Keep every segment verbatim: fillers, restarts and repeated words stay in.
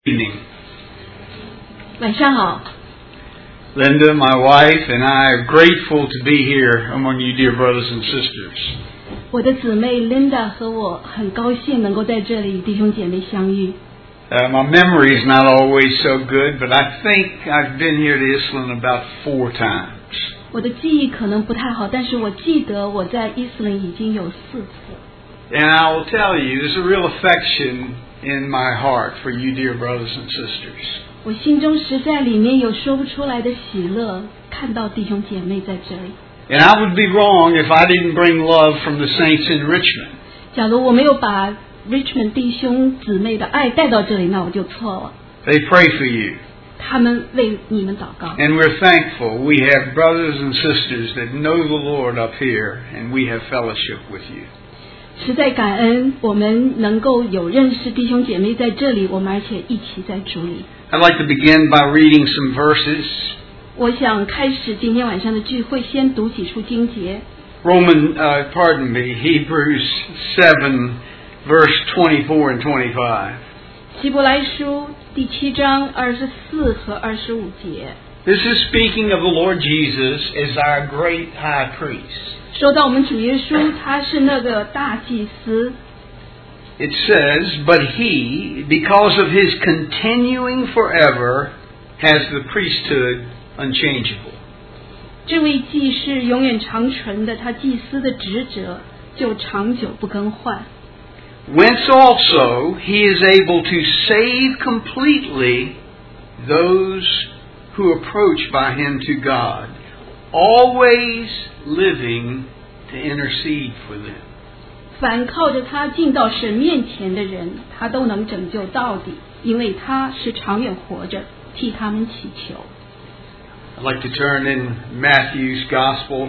Evening. 晚上好 Linda, my wife, and I are grateful to be here among you dear brothers and sisters. 我的姊妹 Linda 和我很高兴能够在这里与弟兄姐妹相遇。 Uh, my memory is not always so good, but I think I've been here to Iselin about four times. 我的记忆可能不太好，但是我记得我在伊斯林已经有四次。 And I will tell you, there's a real affection in my heart for you dear brothers and sisters. 我心中实在里面有说不出来的喜乐，看到弟兄姐妹在这里。 And I would be wrong if I didn't bring love from the saints in Richmond. 假如我没有把 Richmond 弟兄姊妹的爱带到这里，那我就错了。 They pray for you. 他们为你们祷告。 And we're thankful we have brothers and sisters that know the Lord up here, and we have fellowship with you. 实在感恩我们能够有认识弟兄姐妹在这里，我们而且一起在主里。 I'd like to begin by reading some verses. 我想开始今天晚上的聚会，先读几处经节。 Roman, uh, pardon me, Hebrews seven, verse twenty-four and twenty-five. 希伯来书第七章二十四和二十五节。 This is speaking of the Lord Jesus as our great high priest. 说到我们主耶稣，他是那个大祭司。 It says, But he, because of his continuing forever, has the priesthood unchangeable. 这位祭司永远长存的，他祭司的职责就长久不更换。 Whence also he is able to save completely those who approach by him to God, always living to intercede for them. 凡靠着他进到神面前的人，他都能拯救到底，因为他是长远活着，替他们祈求。 I'd like to turn in Matthew's Gospel.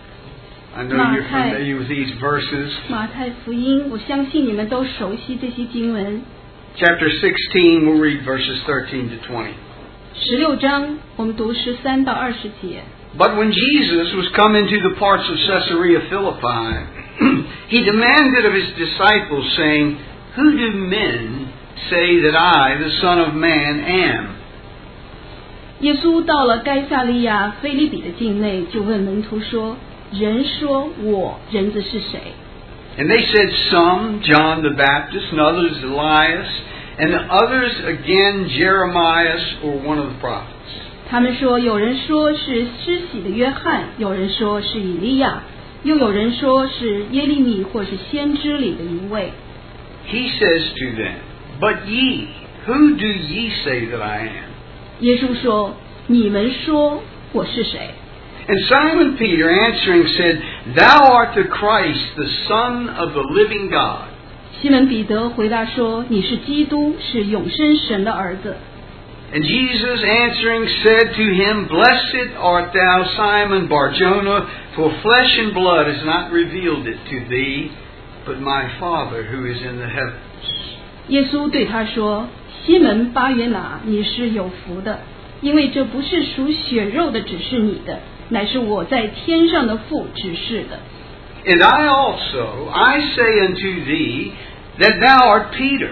I know you're familiar with these verses. 马太福音，我相信你们都熟悉这些经文。 Chapter sixteen, we'll read verses thirteen to twenty. 十六章，我们读十三到二十节。 But when Jesus was come into the parts of Caesarea Philippi, he demanded of his disciples, saying, Who do men say that I, the Son of Man, am? 耶稣到了该撒利亚腓立比的境内，就问门徒说：“人说我人子是谁？” And they said, Some John the Baptist, and others Elias, and others again Jeremiah or one of the prophets. 他们说，有人说是施洗的约翰，有人说是以利亚，又有人说是耶利米或是先知里的一位。 He says to them, But ye, who do ye say that I am? 耶稣说：“你们说我是谁？” And Simon Peter answering said, Thou art the Christ, the Son of the living God. 西门彼得回答说：“你是基督，是永生神的儿子。” And Jesus answering said to him, Blessed art thou, Simon Bar-Jonah, for flesh and blood has not revealed it to thee, but my Father who is in the heavens. 耶稣对他说：“西门巴约拿，你是有福的，因为这不是属血肉的指示你的，乃是我在天上的父指示的。” And I also, I say unto thee, that thou art Peter.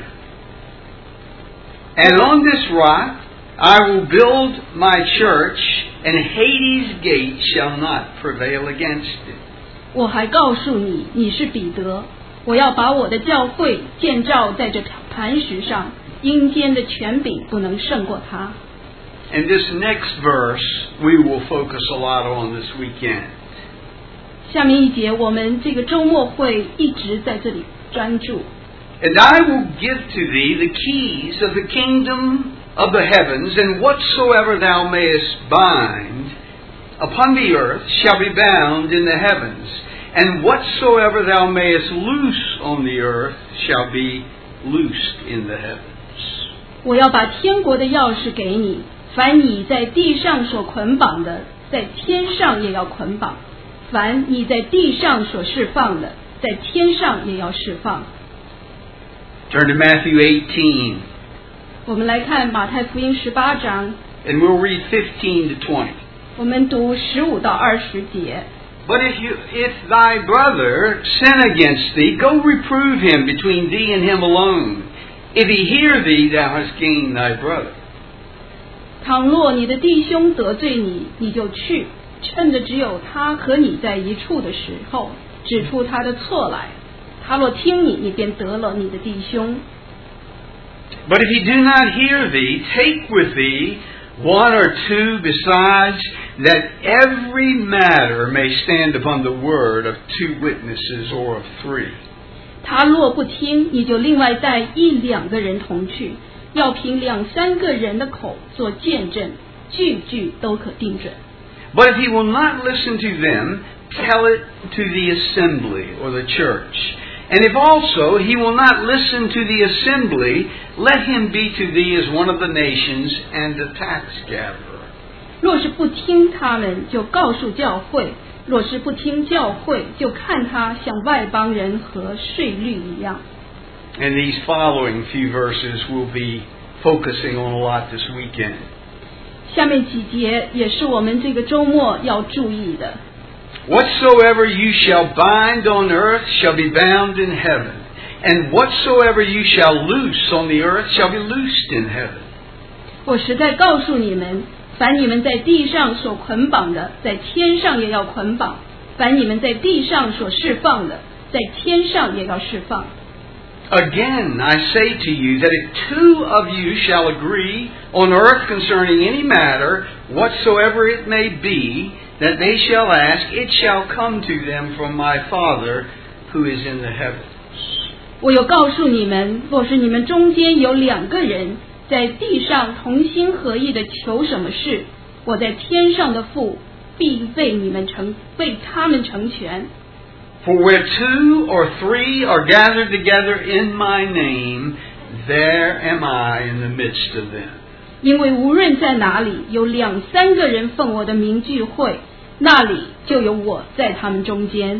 And on this rock I will build my church, and Hades' gate shall not prevail against it. 我还告诉你，你是彼得，我要把我的教会建造在这磐石上，阴间的权柄不能胜过它。 And this next verse we will focus a lot on this weekend. 下面一节，我们这个周末会一直在这里专注。 And I will give to thee the keys of the kingdom of the heavens, and whatsoever thou mayest bind upon the earth shall be bound in the heavens, and whatsoever thou mayest loose on the earth shall be loosed in the heavens. 我要把天国的钥匙给你，凡你在地上所捆绑的，在天上也要捆绑；凡你在地上所释放的，在天上也要释放。 Turn to Matthew eighteen. 我们来看马太福音十八章， And we'll read fifteen to twenty. 我们读十五到二十节。 But if you, if thy brother sin against thee, go reprove him between thee and him alone. If he hear thee, thou hast gained thy brother. 倘若你的弟兄得罪你，你就去，趁着只有他和你在一处的时候，指出他的错来。他若听你，你便得了你的弟兄。 But if he do not hear thee, take with thee one or two besides, that every matter may stand upon the word of two witnesses or of three. 他若不听，你就另外带一两个人同去，要凭两三个人的口做见证，句句都可定准。 But if he will not listen to them, tell it to the assembly or the church. And if also he will not listen to the assembly, let him be to thee as one of the nations and a tax gatherer. 若是不听他们，就告诉教会；若是不听教会，就看他像外邦人和税率一样。 And these following few verses we'll be focusing on a lot this weekend. 下面几节也是我们这个周末要注意的。 Whatsoever you shall bind on earth shall be bound in heaven, and whatsoever you shall loose on the earth shall be loosed in heaven. 我实在告诉你们，凡你们在地上所捆绑的，在天上也要捆绑；凡你们在地上所释放的，在天上也要释放。 Again, I say to you that if two of you shall agree on earth concerning any matter, whatsoever it may be, that they shall ask, it shall come to them from my Father who is in the heavens. 我有告诉你们，若是你们中间有两个人在地上同心合意的求什么事，我在天上的父必为你们成为他们成全。 For where two or three are gathered together in my name, there am I in the midst of them. 因为无论在哪里有两三个人奉我的名聚会，那里就有我在他们中间。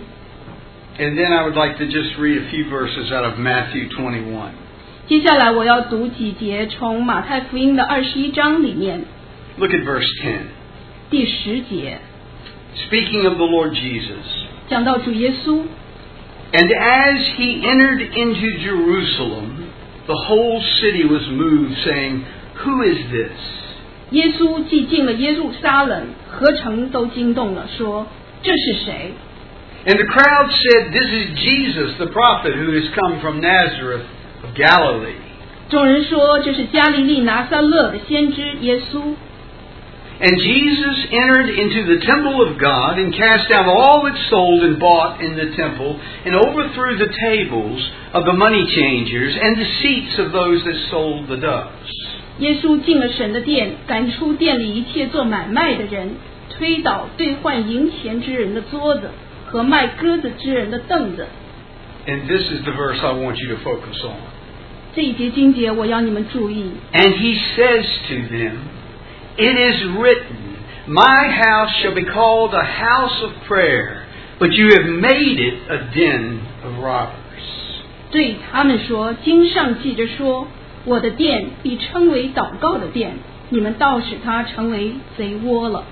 And then I would like to just read a few verses out of Matthew twenty-one. 接下来我要读几节从马太福音的二十一章里面。 Look at verse ten. 第十节。 Speaking of the Lord Jesus. 讲到主耶稣。 And as he entered into Jerusalem, the whole city was moved, saying, Who is this? 耶稣既进了耶路撒冷，何城都惊动了，说：这是谁？ And the crowd said, This is Jesus, the prophet, who has come from Nazareth of Galilee. 众人说：这是加利利拿撒勒的先知耶稣。 And Jesus entered into the temple of God and cast out all that sold and bought in the temple, and overthrew the tables of the money changers and the seats of those that sold the doves. 耶稣进了神的殿，赶出店里一切做买卖的人，推倒兑换银钱之人的桌子和卖鸽子之人的凳子。 And this is the verse I want you to focus on. 这一节经节我要你们注意。 And he says to them, It is written, My house shall be called a house of prayer, but you have made it a den of robbers. 对他们说，经上记着说，我的殿必称为祷告的殿，你们倒使它成为贼窝了。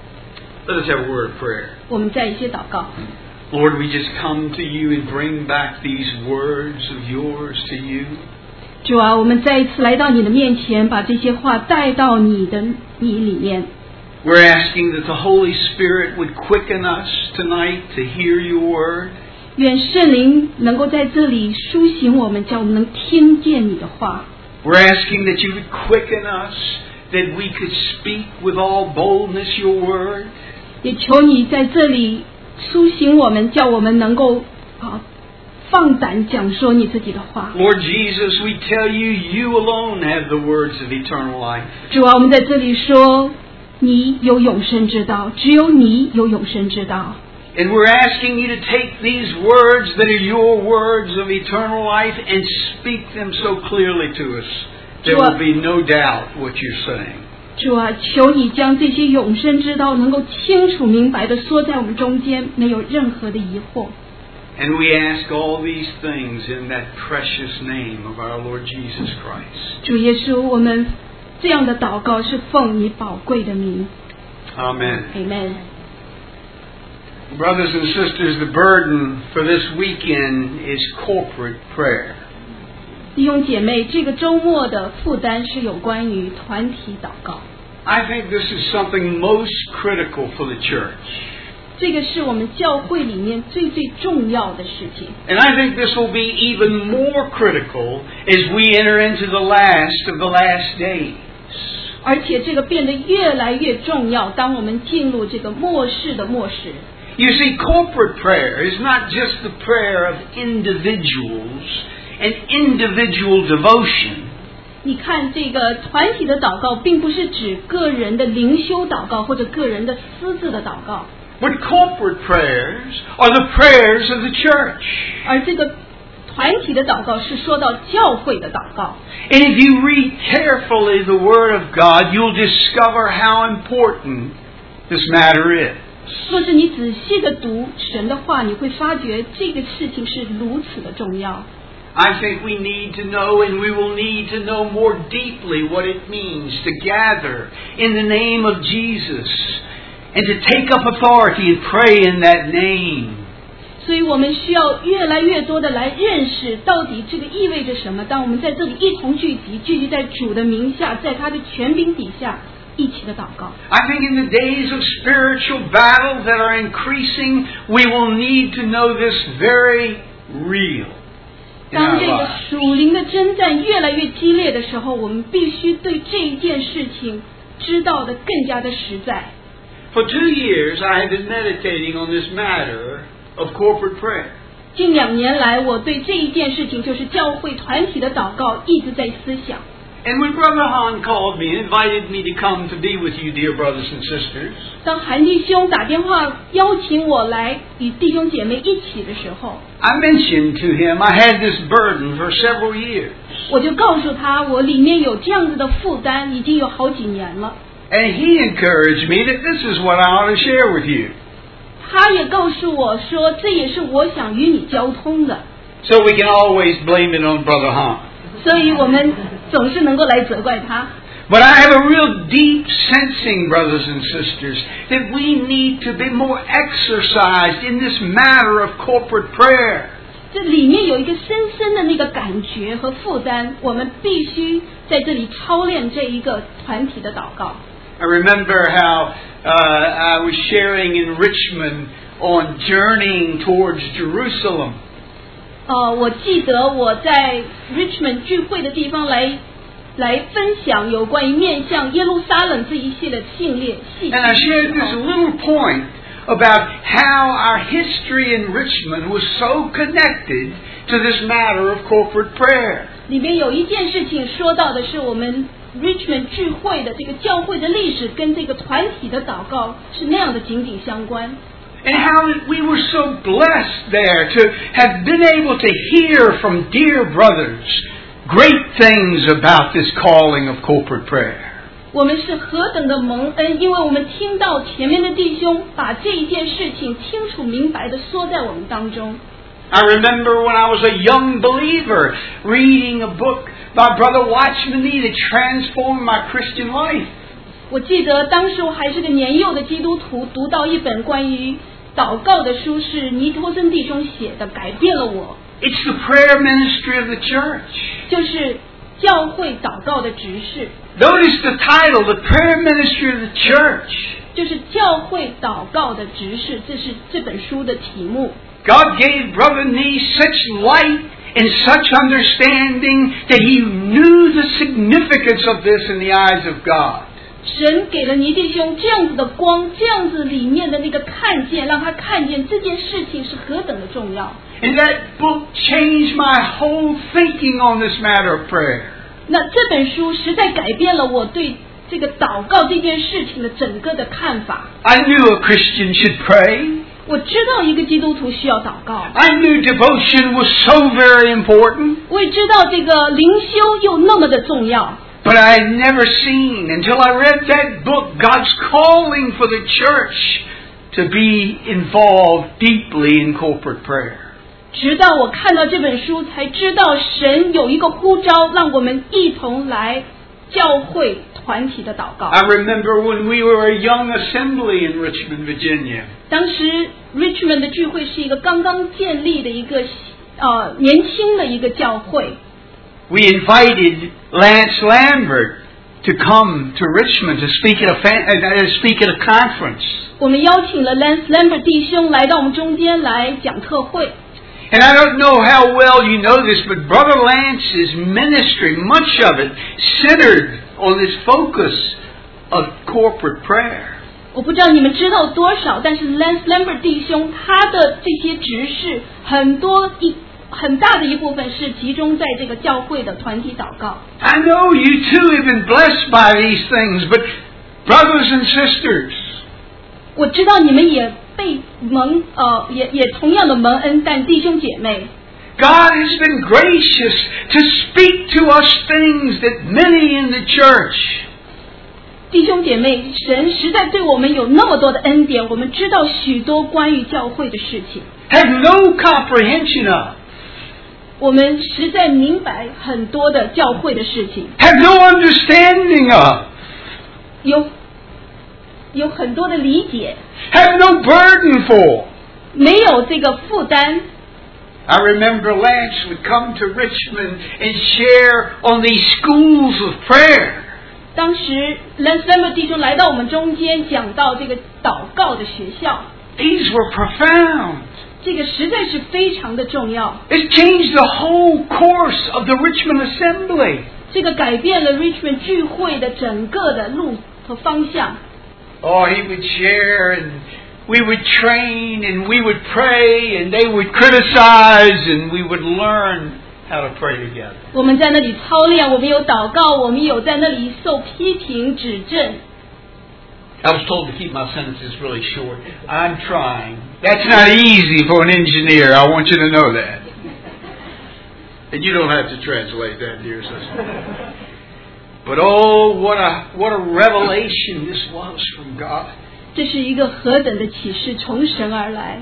Let us have a word of prayer. 我们再一些祷告。 Lord, we just come to you and bring back these words of yours to you. 主啊，我们再一次来到你的面前，把这些话带到你的你里面。 We're asking that the Holy Spirit would quicken us tonight to hear your word. 愿圣灵能够在这里苏醒我们，叫我们能听见你的话。 We're asking that you would quicken us, that we could speak with all boldness your word. 也求你在这里苏醒我们，叫我们能够啊放胆讲说你自己的话。 Lord Jesus, we tell you, you alone have the words of eternal life. 主啊，我们在这里说，你有永生之道，只有你有永生之道。 And we're asking you to take these words that are your words of eternal life and speak them so clearly to us. There will be no doubt what you're saying. 主啊，求你将这些永生之道能够清楚明白地说在我们中间，没有任何的疑惑。 And we ask all these things in that precious name of our Lord Jesus Christ. 主耶稣，我们这样的祷告是奉你宝贵的名。 Amen. Amen. Brothers and sisters, the burden for this weekend is corporate prayer. 弟兄姐妹，这个周末的负担是有关于团体祷告。 I think this is something most critical for the church. 这个是我们教会里面最最重要的事情。 And I think this will be even more critical as we enter into the last of the last days. 而且这个变得越来越重要，当我们进入这个末世的末世。 You see, corporate prayer is not just the prayer of individuals and individual devotion. 你看，这个团体的祷告并不是指个人的灵修祷告或者个人的私自的祷告， But corporate prayers are the prayers of the church. 而这个团体的祷告是说到教会的祷告。 And if you read carefully the Word of God, you'll discover how important this matter is. 若是你仔细的读神的话，你会发觉这个事情是如此的重要。 I think we need to know, and we will need to know more deeply what it means to gather in the name of Jesus and to take up authority and pray in that name. 所以我们需要越来越多的来认识到底这个意味着什么。当我们在这里一同聚集，聚集在主的名下，在他的权柄底下，一起的祷告。 I think in the days of spiritual battles that are increasing, we will need to know this very real. 当这个属灵的征战越来越激烈的时候，我们必须对这一件事情知道的更加的实在。 For two years, I have been meditating on this matter of corporate prayer. 近两年来，我对这一件事情，就是教会团体的祷告，一直在思想。 And when Brother Han called me and invited me to come to be with you, dear brothers and sisters, 当韩弟兄打电话邀请我来与弟兄姐妹一起的时候， I mentioned to him I had this burden for several years. 我就告诉他，我里面有这样子的负担，已经有好几年了。 And he encouraged me that this is what I ought to share with you. 他也告诉我说，这也是我想与你交通的。 So we can always blame it on Brother Han. 所以我们总是能够来责怪他。 But I have a real deep sensing, brothers and sisters, that we need to be more exercised in this matter of corporate prayer. 这里面有一个深深的那个感觉和负担，我们必须在这里操练这一个团体的祷告。 I remember how uh, I was sharing in Richmond on journeying towards Jerusalem. 呃，我记得我在 Richmond 聚会的地方来来分享有关于面向耶路撒冷这一系列系列细 And I shared this little point about how our history in Richmond was so connected to this matter of corporate prayer. 里面有一件事情说到的是我们 Richmond 聚会的这个教会的历史跟这个团体的祷告是那样的紧紧相关。 And how we were so blessed there to have been able to hear from dear brothers great things about this calling of corporate prayer. 我们是何等的蒙恩，因为我们听到前面的弟兄把这一件事情清楚明白的说在我们当中。 I remember when I was a young believer reading a book by Brother Watchman Nee that transformed my Christian life. 我记得当时我还是个年幼的基督徒，读到一本关于祷告的书，是尼托森弟兄写的，改变了我。 It's the prayer ministry of the church. 就是教会祷告的执事， Notice the title, the prayer ministry of the church. 就是教会祷告的执事，这是这本书的题目。 God gave Brother Nee such light and such understanding that he knew the significance of this in the eyes of God. 神给了尼弟兄这样子的光，这样子里面的那个看见，让他看见这件事情是何等的重要。 And that book changed my whole thinking on this matter of prayer. 那这本书实在改变了我对这个祷告这件事情的整个的看法。 I knew a Christian should pray. 我知道一个基督徒需要祷告， I knew devotion was so very important. 我也知道这个灵修又那么的重要。 But I had never seen, until I read that book, God's calling for the church to be involved deeply in corporate prayer. 直到我看到这本书，才知道神有一个呼召，让我们一同来教会团体的祷告。 I remember when we were a young assembly in Richmond, Virginia. 当时 Richmond 的聚会是一个刚刚建立的一个呃年轻的一个教会。 we invited Lance Lambert to come to Richmond to speak at a fan, uh, to speak at a conference. 我们邀请了 Lance Lambert 弟兄来到我们中间来讲特会。 And I don't know how well you know this, but Brother Lance's ministry, much of it, centered on this focus of corporate prayer. 我不知道你们知道多少，但是 Lance Lambert 弟兄他的这些执事，很多一很大的一部分是集中在这个教会的团体祷告。 I know you too have been blessed by these things, but brothers and sisters, 我知道你们也被蒙呃也也同样的蒙恩，但弟兄姐妹。 God has been gracious to speak to us things that many in the church, 弟兄姐妹，神实在对我们有那么多的恩典，我们知道许多关于教会的事情， have no comprehension of, 我们实在明白很多的教会的事情， have no understanding of, 有有很多的理解， have no burden for. 没有这个负担。 I remember Lance would come to Richmond and share on these schools of prayer. 当时 Lance Lambert 弟兄来到我们中间，讲到这个祷告的学校， These were profound. 这个实在是非常的重要。 It changed the whole course of the Richmond Assembly. 这个改变了 Richmond 聚会的整个的路和方向。 Oh, he would share and we would train and we would pray and they would criticize and we would learn how to pray together. 我们在那里操练，我们有祷告，我们有在那里受批评指正。 I was told to keep my sentences really short. I'm trying. That's not easy for an engineer. I want you to know that. And you don't have to translate that, dear sister. But oh, what a what a revelation this was from God. 这是一个何等的启示，从神而来。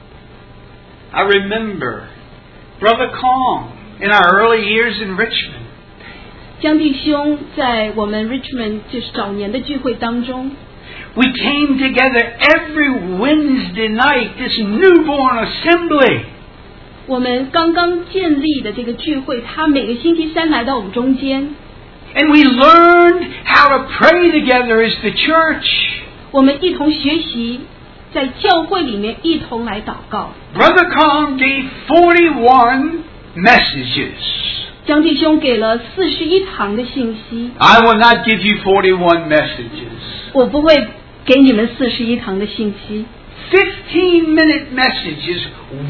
I remember Brother Kong in our early years in Richmond. 江弟兄在我们 Richmond 就是早年的聚会当中， We came together every Wednesday night, this newborn assembly. 我们刚刚建立的这个聚会，他每个星期三来到我们中间， And we learned how to pray together as the church. 我们一同学习，在教会里面一同来祷告。 Brother Kong gave forty-one messages. 江弟兄给了四十一堂的信息， I will not give you forty-one messages. 我不会给你们四十一堂的信息。 fifteen-minute messages,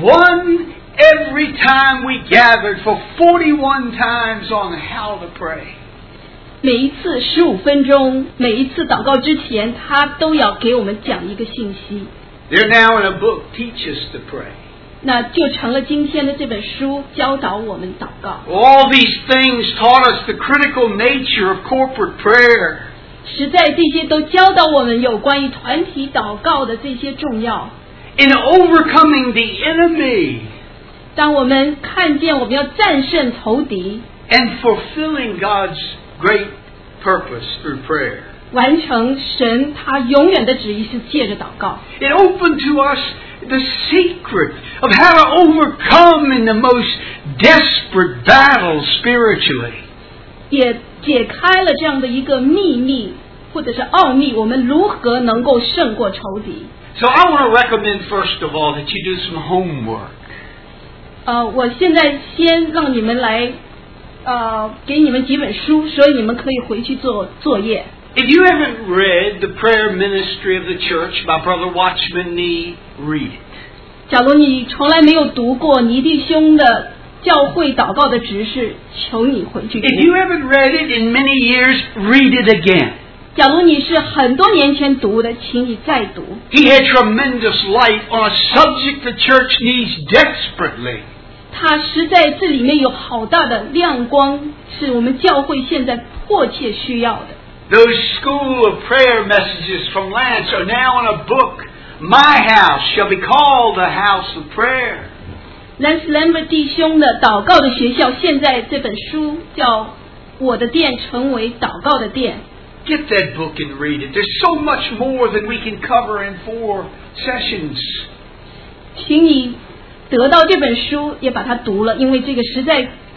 one every time we gathered for forty-one times on how to pray. 每一次十五分钟，每一次祷告之前，他都要给我们讲一个信息。 They're now in a book, Teach Us to Pray. 那就成了今天的这本书，教导我们祷告。 All these things taught us the critical nature of corporate prayer. 实在这些都教导我们有关于团体祷告的这些重要。 In overcoming the enemy 当我们看见我们要战胜仇敌， and fulfilling God's great purpose through prayer. 完成神他永远的旨意是借着祷告。 It opened to us the secret of how to overcome in the most desperate battles spiritually. 也解开了这样的一个秘密或者是奥秘，我们如何能够胜过仇敌。 So I want to recommend first of all that you do some homework. 呃，我现在先让你们来，呃，给你们几本书，所以你们可以回去做作业。 If you haven't read The Prayer Ministry of the Church by Brother Watchman Nee, read it. 假如你从来没有读过尼弟兄的教会祷告的执事，求你回去读。 If you haven't read it in many years, read it again. 假如你是很多年前读的，请你再读。 He had tremendous light on a subject the church needs desperately. 它实在这里面有好大的亮光，是我们教会现在迫切需要的。 Those school of prayer messages from Lance are now in a book. My house shall be called the house of prayer. Lance Lambert 弟兄的祷告的学校，现在这本书叫《我的殿成为祷告的殿》。 Get that book and read it. There's so much more than we can cover in four sessions. 请你得到这本书，也把它读了，因为这个实在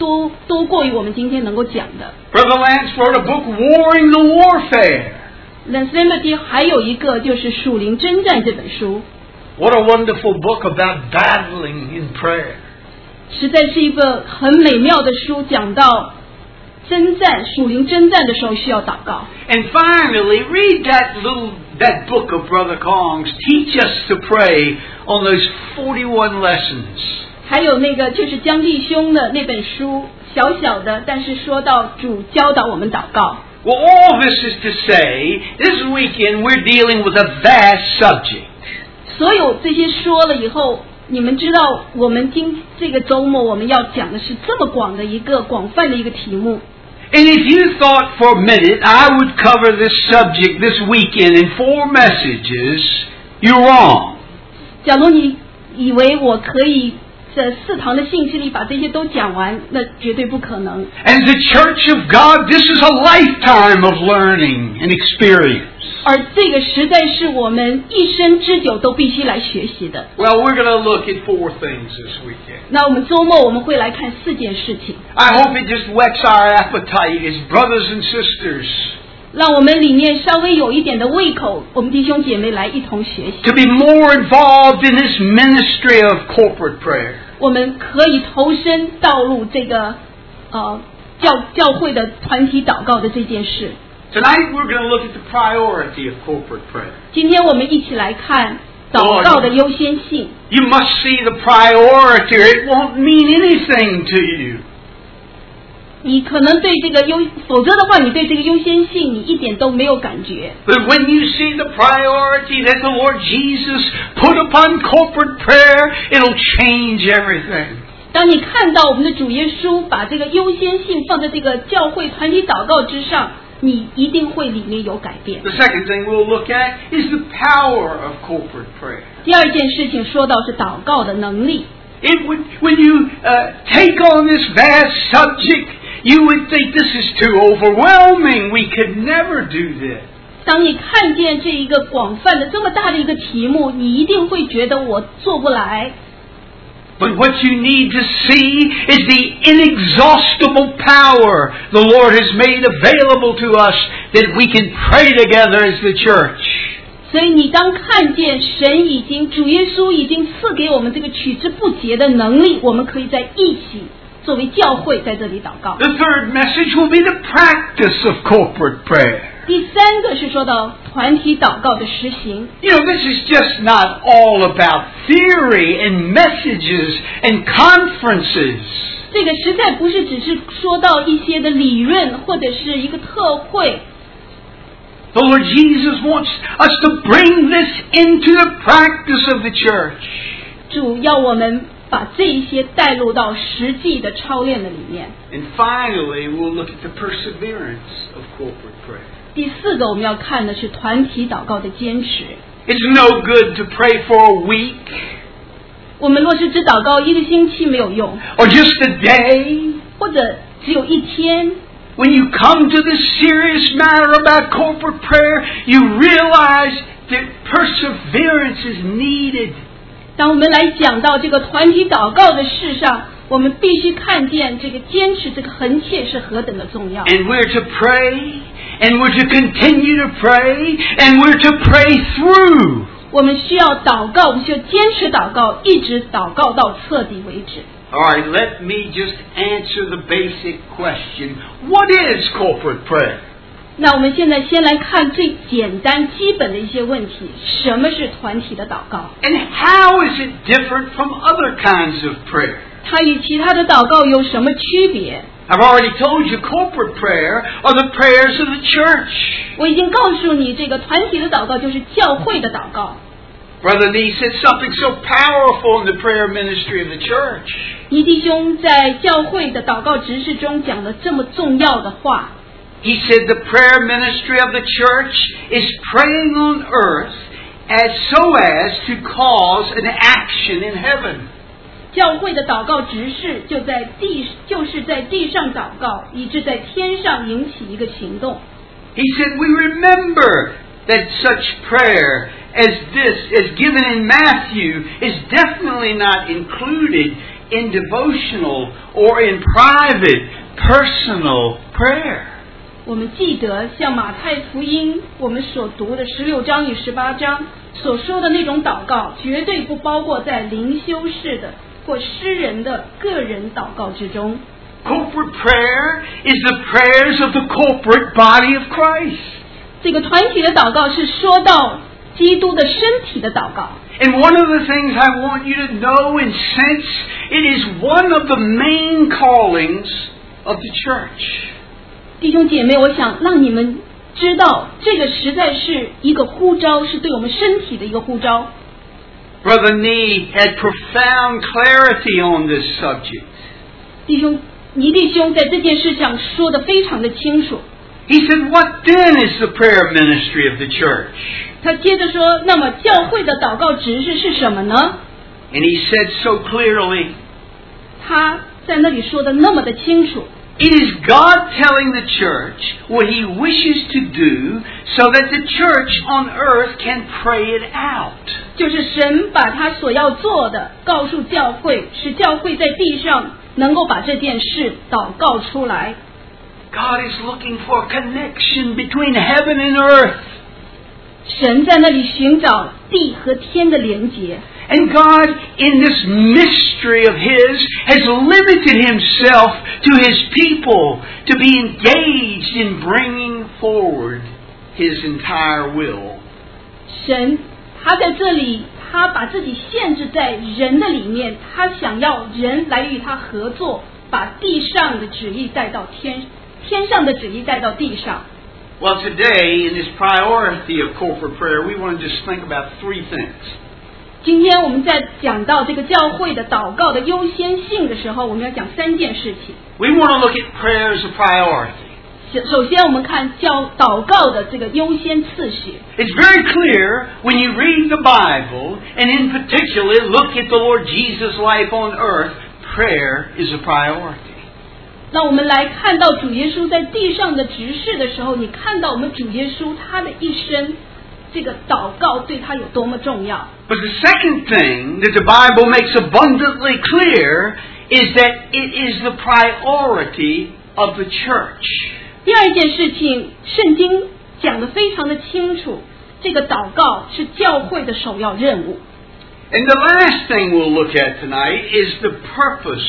多多过于我们今天能够讲的。 Brother Lance wrote a book, Warring the Warfare. Lance Lemberty 还有一个就是《属灵征战》这本书， What a wonderful book about battling in prayer. 实在是一个很美妙的书，讲到征战、属灵征战的时候需要祷告。 And finally, read that little that book of Brother Kong's, Teach Us to Pray, on those forty-one lessons. 还有那个就是江弟兄的那本书，小小的，但是说到主教导我们祷告。 Well, all this is to say, this weekend we're dealing with a vast subject. 所有这些说了以后，你们知道我们今这个周末我们要讲的是这么广的一个广泛的一个题目。 And if you thought for a minute I would cover this subject this weekend in four messages, you're wrong. 假如你以为我可以在四堂的信息里把这些都讲完，那绝对不可能。 As the Church of God, this is a lifetime of learning and experience. 而这个实在是我们一生之久都必须来学习的。 Well, we're going to look at four things this weekend. 那我们周末我们会来看四件事情。 I hope it just whets our appetite as brothers and sisters 让我们里面稍微有一点的胃口，我们弟兄姐妹来一同学习。 to be more involved in this ministry of corporate prayer. 我们可以投身道入这个呃教教会的团体祷告的这件事。 Tonight we're going to look at the priority of corporate prayer. 今天我们一起来看祷告的优先性。 You must see the priority or it won't mean anything to you. 你可能对这个优，否则的话，你对这个优先性你一点都没有感觉。 But when you see the priority that the Lord Jesus put upon corporate prayer, it'll change everything. 当你看到我们的主耶稣把这个优先性放在这个教会团体祷告之上，你一定会里面有改变。 The second thing we'll look at is the power of corporate prayer. 第二件事情说到是祷告的能力。 It would, when you uh, take on this vast subject, you would think this is too overwhelming. We could never do this. 当你看见这一个广泛的这么大的一个题目，你一定会觉得我做不来。 But what you need to see is the inexhaustible power the Lord has made available to us that we can pray together as the church. 所以你当看见神已经主耶稣已经赐给我们这个取之不竭的能力，我们可以在一起作为教会在这里祷告。 The third message will be the practice of corporate prayer. 第三个是说到团体祷告的实行。 You know, this is just not all about theory and messages and conferences. 这个实在不是只是说到一些的理论或者是一个特会。 The Lord Jesus wants us to bring this into the practice of the church. 主要我们把这一些带入到实际的操练的里面。 And finally, we'll look at the perseverance of corporate prayer. 第四个我们要看的是团体祷告的坚持。 It's no good to pray for a week 我们若是只祷告一个星期没有用， or just a day. 或者只有一天。 When you come to the serious matter about corporate prayer, you realize that perseverance is needed. 当我们来讲到这个团体祷告的事上，我们必须看见这个坚持、这个恒切是何等的重要。 And we're to pray, and we're to continue to pray, and we're to pray through. 我们需要祷告，我们需要坚持祷告，一直祷告到彻底为止。 All right, let me just answer the basic question. What is corporate prayer? 那我们现在先来看最简单基本的一些问题，什么是团体的祷告？ And how is it different from other kinds of prayer? 它与其他的祷告有什么区别？ I've already told you corporate prayer are the prayers of the church. 我已经告诉你，这个团体的祷告就是教会的祷告。 Brother Nee said something so powerful in the prayer ministry of the church. 尼弟兄在教会的祷告执事中讲了这么重要的话。 He said the prayer ministry of the church is praying on earth as so as to cause an action in heaven. 教会的祷告执事就在地，就是在地上祷告，以致在天上引起一个行动。 He said we remember that such prayer as this, as given in Matthew, is definitely not included in devotional or in private, personal prayer. 我们记得像马太福音我们所读的十六章与十八章所说的那种祷告，绝对不包括在灵修式的或诗人的个人祷告之中。 Corporate prayer is the prayers of the corporate body of Christ. 这个团体的祷告是说到基督的身体的祷告。 And one of the things I want you to know and sense, it is one of the main callings of the church. 弟兄姐妹，我想让你们知道，这个实在是一个呼召，是对我们身体的一个呼召。 Brother Nee had profound clarity on this subject. 弟兄尼弟兄在这件事上说得非常的清楚。 He said, what then is the prayer ministry of the church? 他接着说，那么教会的祷告职事是什么呢？ And he said so clearly, 他在那里说的那么的清楚。 it is God telling the church what He wishes to do so that the church on earth can pray it out. 就是神把他所要做的告诉教会，使教会在地上能够把这件事祷告出来。 God is looking for a connection between heaven and earth. 神在那里寻找地和天的连结。 And God, in this mystery of His, has limited Himself to His people to be engaged in bringing forward His entire will. 神他在这里，他把自己限制在人的里面，他想要人来与他合作，把地上的旨意带到天，天上的旨意带到地上。 Well, today, in this priority of corporate prayer, we want to just think about three things. 今天我们在讲到这个教会的祷告的优先性的时候，我们要讲三件事情。 We want to look at prayer as a priority. 首先，我们看教祷告的这个优先次序。 It's very clear when you read the Bible, and in particular look at the Lord Jesus' life on earth, prayer is a priority. 那我们来看到主耶稣在地上的执事的时候，你看到我们主耶稣他的一生，这个祷告对他有多么重要。 But the second thing that the Bible makes abundantly clear is that it is the priority of the church. 第二件事情，圣经讲得非常的清楚，这个祷告是教会的首要任务。 And the last thing we'll look at tonight is the purpose.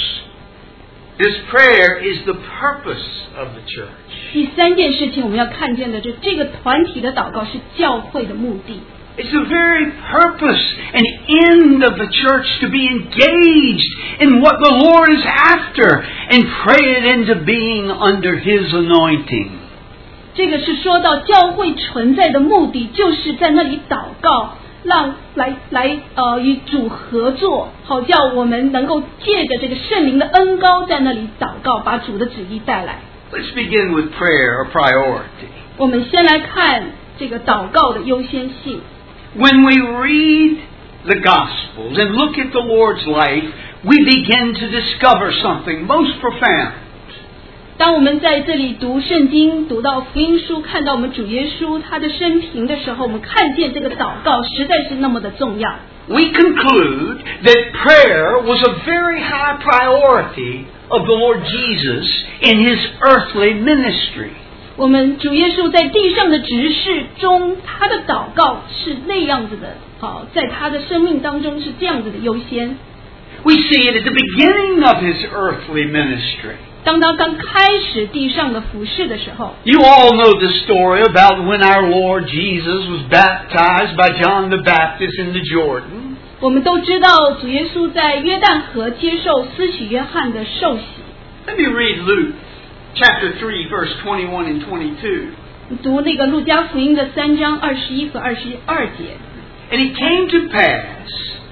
This prayer is the purpose of the church. 第三件事情我们要看见的，就这个团体的祷告是教会的目的。 It's the very purpose and end of the church to be engaged in what the Lord is after and pray it into being under His anointing. 这个是说到教会存在的目的，就是在那里祷告，让来来呃与主合作，好叫我们能够借着这个圣灵的恩膏在那里祷告，把主的旨意带来。 Let's begin with prayer, a priority. 我们先来看这个祷告的优先性。 When we read the Gospels and look at the Lord's life, we begin to discover something most profound. 当我们在这里读圣经，读到福音书，看到我们主耶稣他的生平的时候，我们看见这个祷告实在是那么的重要。 We conclude that prayer was a very high priority of the Lord Jesus in His earthly ministry. 我们主耶稣在地上的执事中，他的祷告是那样子的，好，在他的生命当中是这样子的优先。 We see it at the beginning of His earthly ministry. 当他刚开始地上的服事的时候， You all know the story about when our Lord Jesus was baptized by John the Baptist in the Jordan. 我们都知道主耶稣在约旦河接受施洗约翰的受洗。 Let me read Luke chapter three, verse twenty-one and twenty-two. 读那个路加福音的三章二十一和二十二节。 And it came to pass,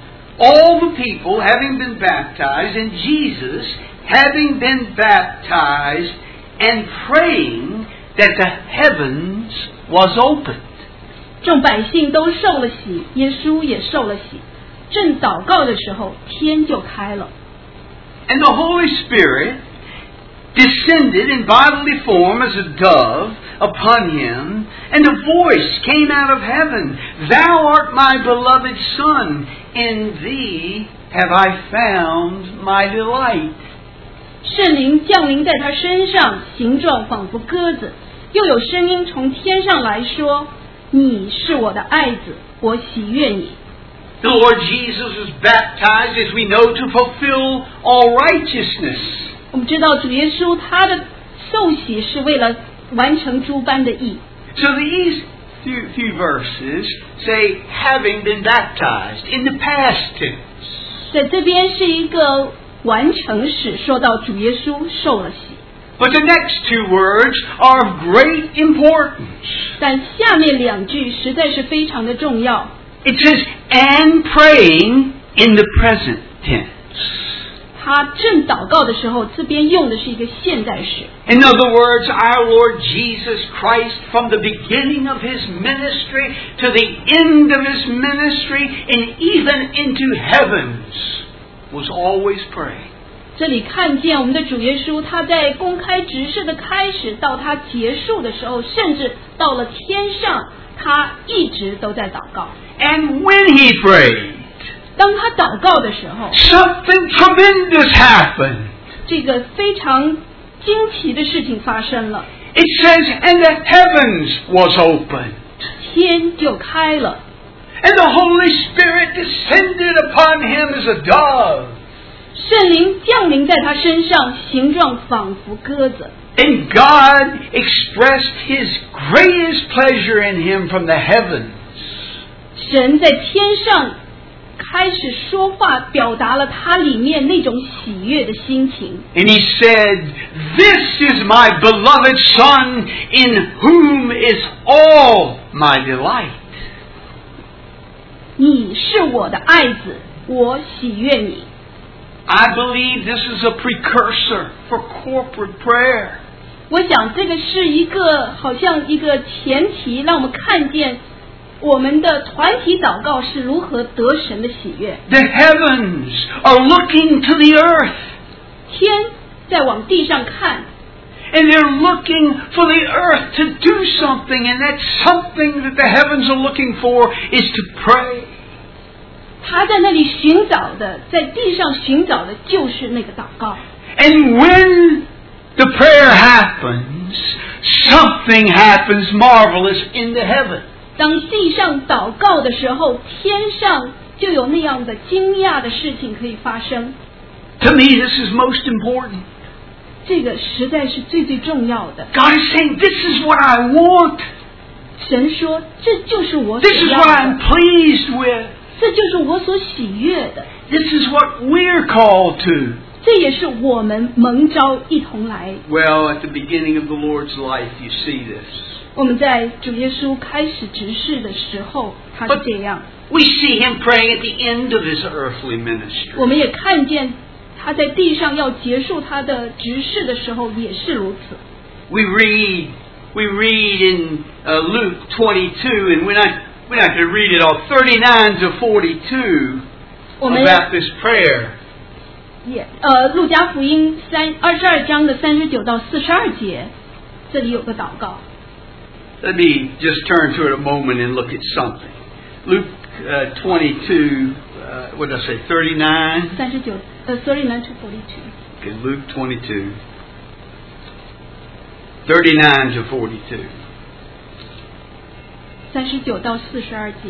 all the people having been baptized, and Jesus having been baptized, and praying, that the heavens was opened. 众百姓都受了洗，耶稣也受了洗。正祷告的时候，天就开了。 And the Holy Spirit descended in bodily form as a dove upon him, and a voice came out of heaven, Thou art my beloved Son, in thee have I found my delight. 圣灵降临在他身上，形状仿佛鸽子，又有声音从天上来说：你是我的爱子，我喜悦你。 The Lord Jesus was baptized, as we know, to fulfill all righteousness. 我们知道主耶稣他的受洗是为了完成诸般的义。 So these few, few verses say, having been baptized, in the past tense. 在这边是一个完成时，说到主耶稣受了洗。 But the next two words are of great importance. 但下面两句实在是非常的重要。 It says, and praying in the present tense. 他正祷告的时候，这边用的是一个现在时。 In other words, our Lord Jesus Christ, from the beginning of His ministry to the end of His ministry, and even into heavens, was always praying. 这里看见我们的主耶稣，他在公开执事的开始到他结束的时候，甚至到了天上，他一直都在祷告。 And when He prayed, 当他祷告的时候， something tremendous happened. 这个非常惊奇的事情发生了。 It says, and the heavens was opened. 天就开了， And the Holy Spirit descended upon Him as a dove. 圣灵降临在他身上，形状仿佛鸽子。 And God expressed His greatest pleasure in Him from the heavens. 神在天上开始说话，表达了他里面那种喜悦的心情。 And He said, This is my beloved Son, in whom is all my delight. 你是我的爱子，我喜悦你。 I believe this is a precursor for corporate prayer. 我想这个是一个好像一个前提，让我们看见我们的团体祷告是如何得神的喜悦。 The heavens are looking to the earth. 天在往地上看， And they're looking for the earth to do something, and that something that the heavens are looking for is to pray. 他在那里寻找的，在地上寻找的就是那个祷告。 And when the prayer happens, something happens marvelous in the heaven. 当地上祷告的时候，天上就有那样的惊讶的事情可以发生。 To me, this is most important. 这个实在是最最重要的。 God is saying, this is what I want. 神说，这就是我所 This is 要 what I'm 的， pleased with. 这就是我所喜悦的， This is what we're called to. 这也是我们蒙召一同来。 Well, at the beginning of the Lord's life, you see this. 我们在主耶稣开始执事的时候，他是这样。 We see Him praying at the end of His earthly ministry. 我们也看见他在地上要结束他的执事的时候也是如此。 We read, we read in uh, Luke twenty-two, and we're not, we're not going to read it all, thirty-nine to forty-two 我们 about this prayer. 也呃，路加福音三二十二章的三十九到四十二节，这里有个祷告。 Let me just turn to it a moment and look at something. Luke uh, twenty-two, uh, what did I say, thirty-nine? 三十九呃 thirty-nine to forty-two。 Okay, Luke twenty-two. thirty-nine to forty-two. 三十九到四十二节。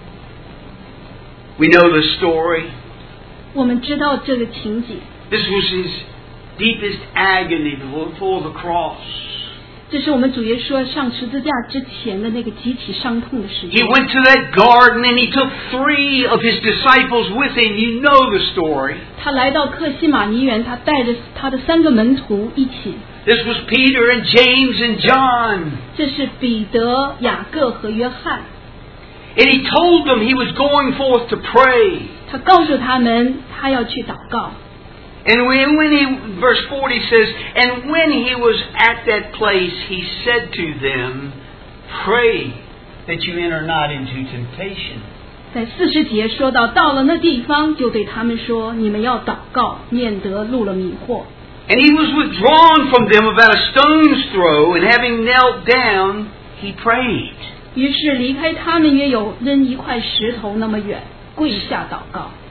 We know the story. 我们知道这个情景， This was His deepest agony before the cross. 这是我们主耶稣上十字架之前的那个集体伤痛的时 He 间。 went to that garden and He took three of His disciples with Him. You know the story. 他来到克西马尼园，他带着他的三个门徒一起。 This was Peter and James and John. 这是彼得、雅各和约翰。 And He told them He was going forth to pray. 他告诉他们，他要去祷告。 And when, when he, verse forty says, and when He was at that place, He said to them, pray that you enter not into temptation. 在四十节说到，到了那地方，就对他们说：“你们要祷告，免得入了迷惑。” And He was withdrawn from them about a stone's throw, and having knelt down, He prayed. 于是离开他们约有扔一块石头那么远，跪下祷告。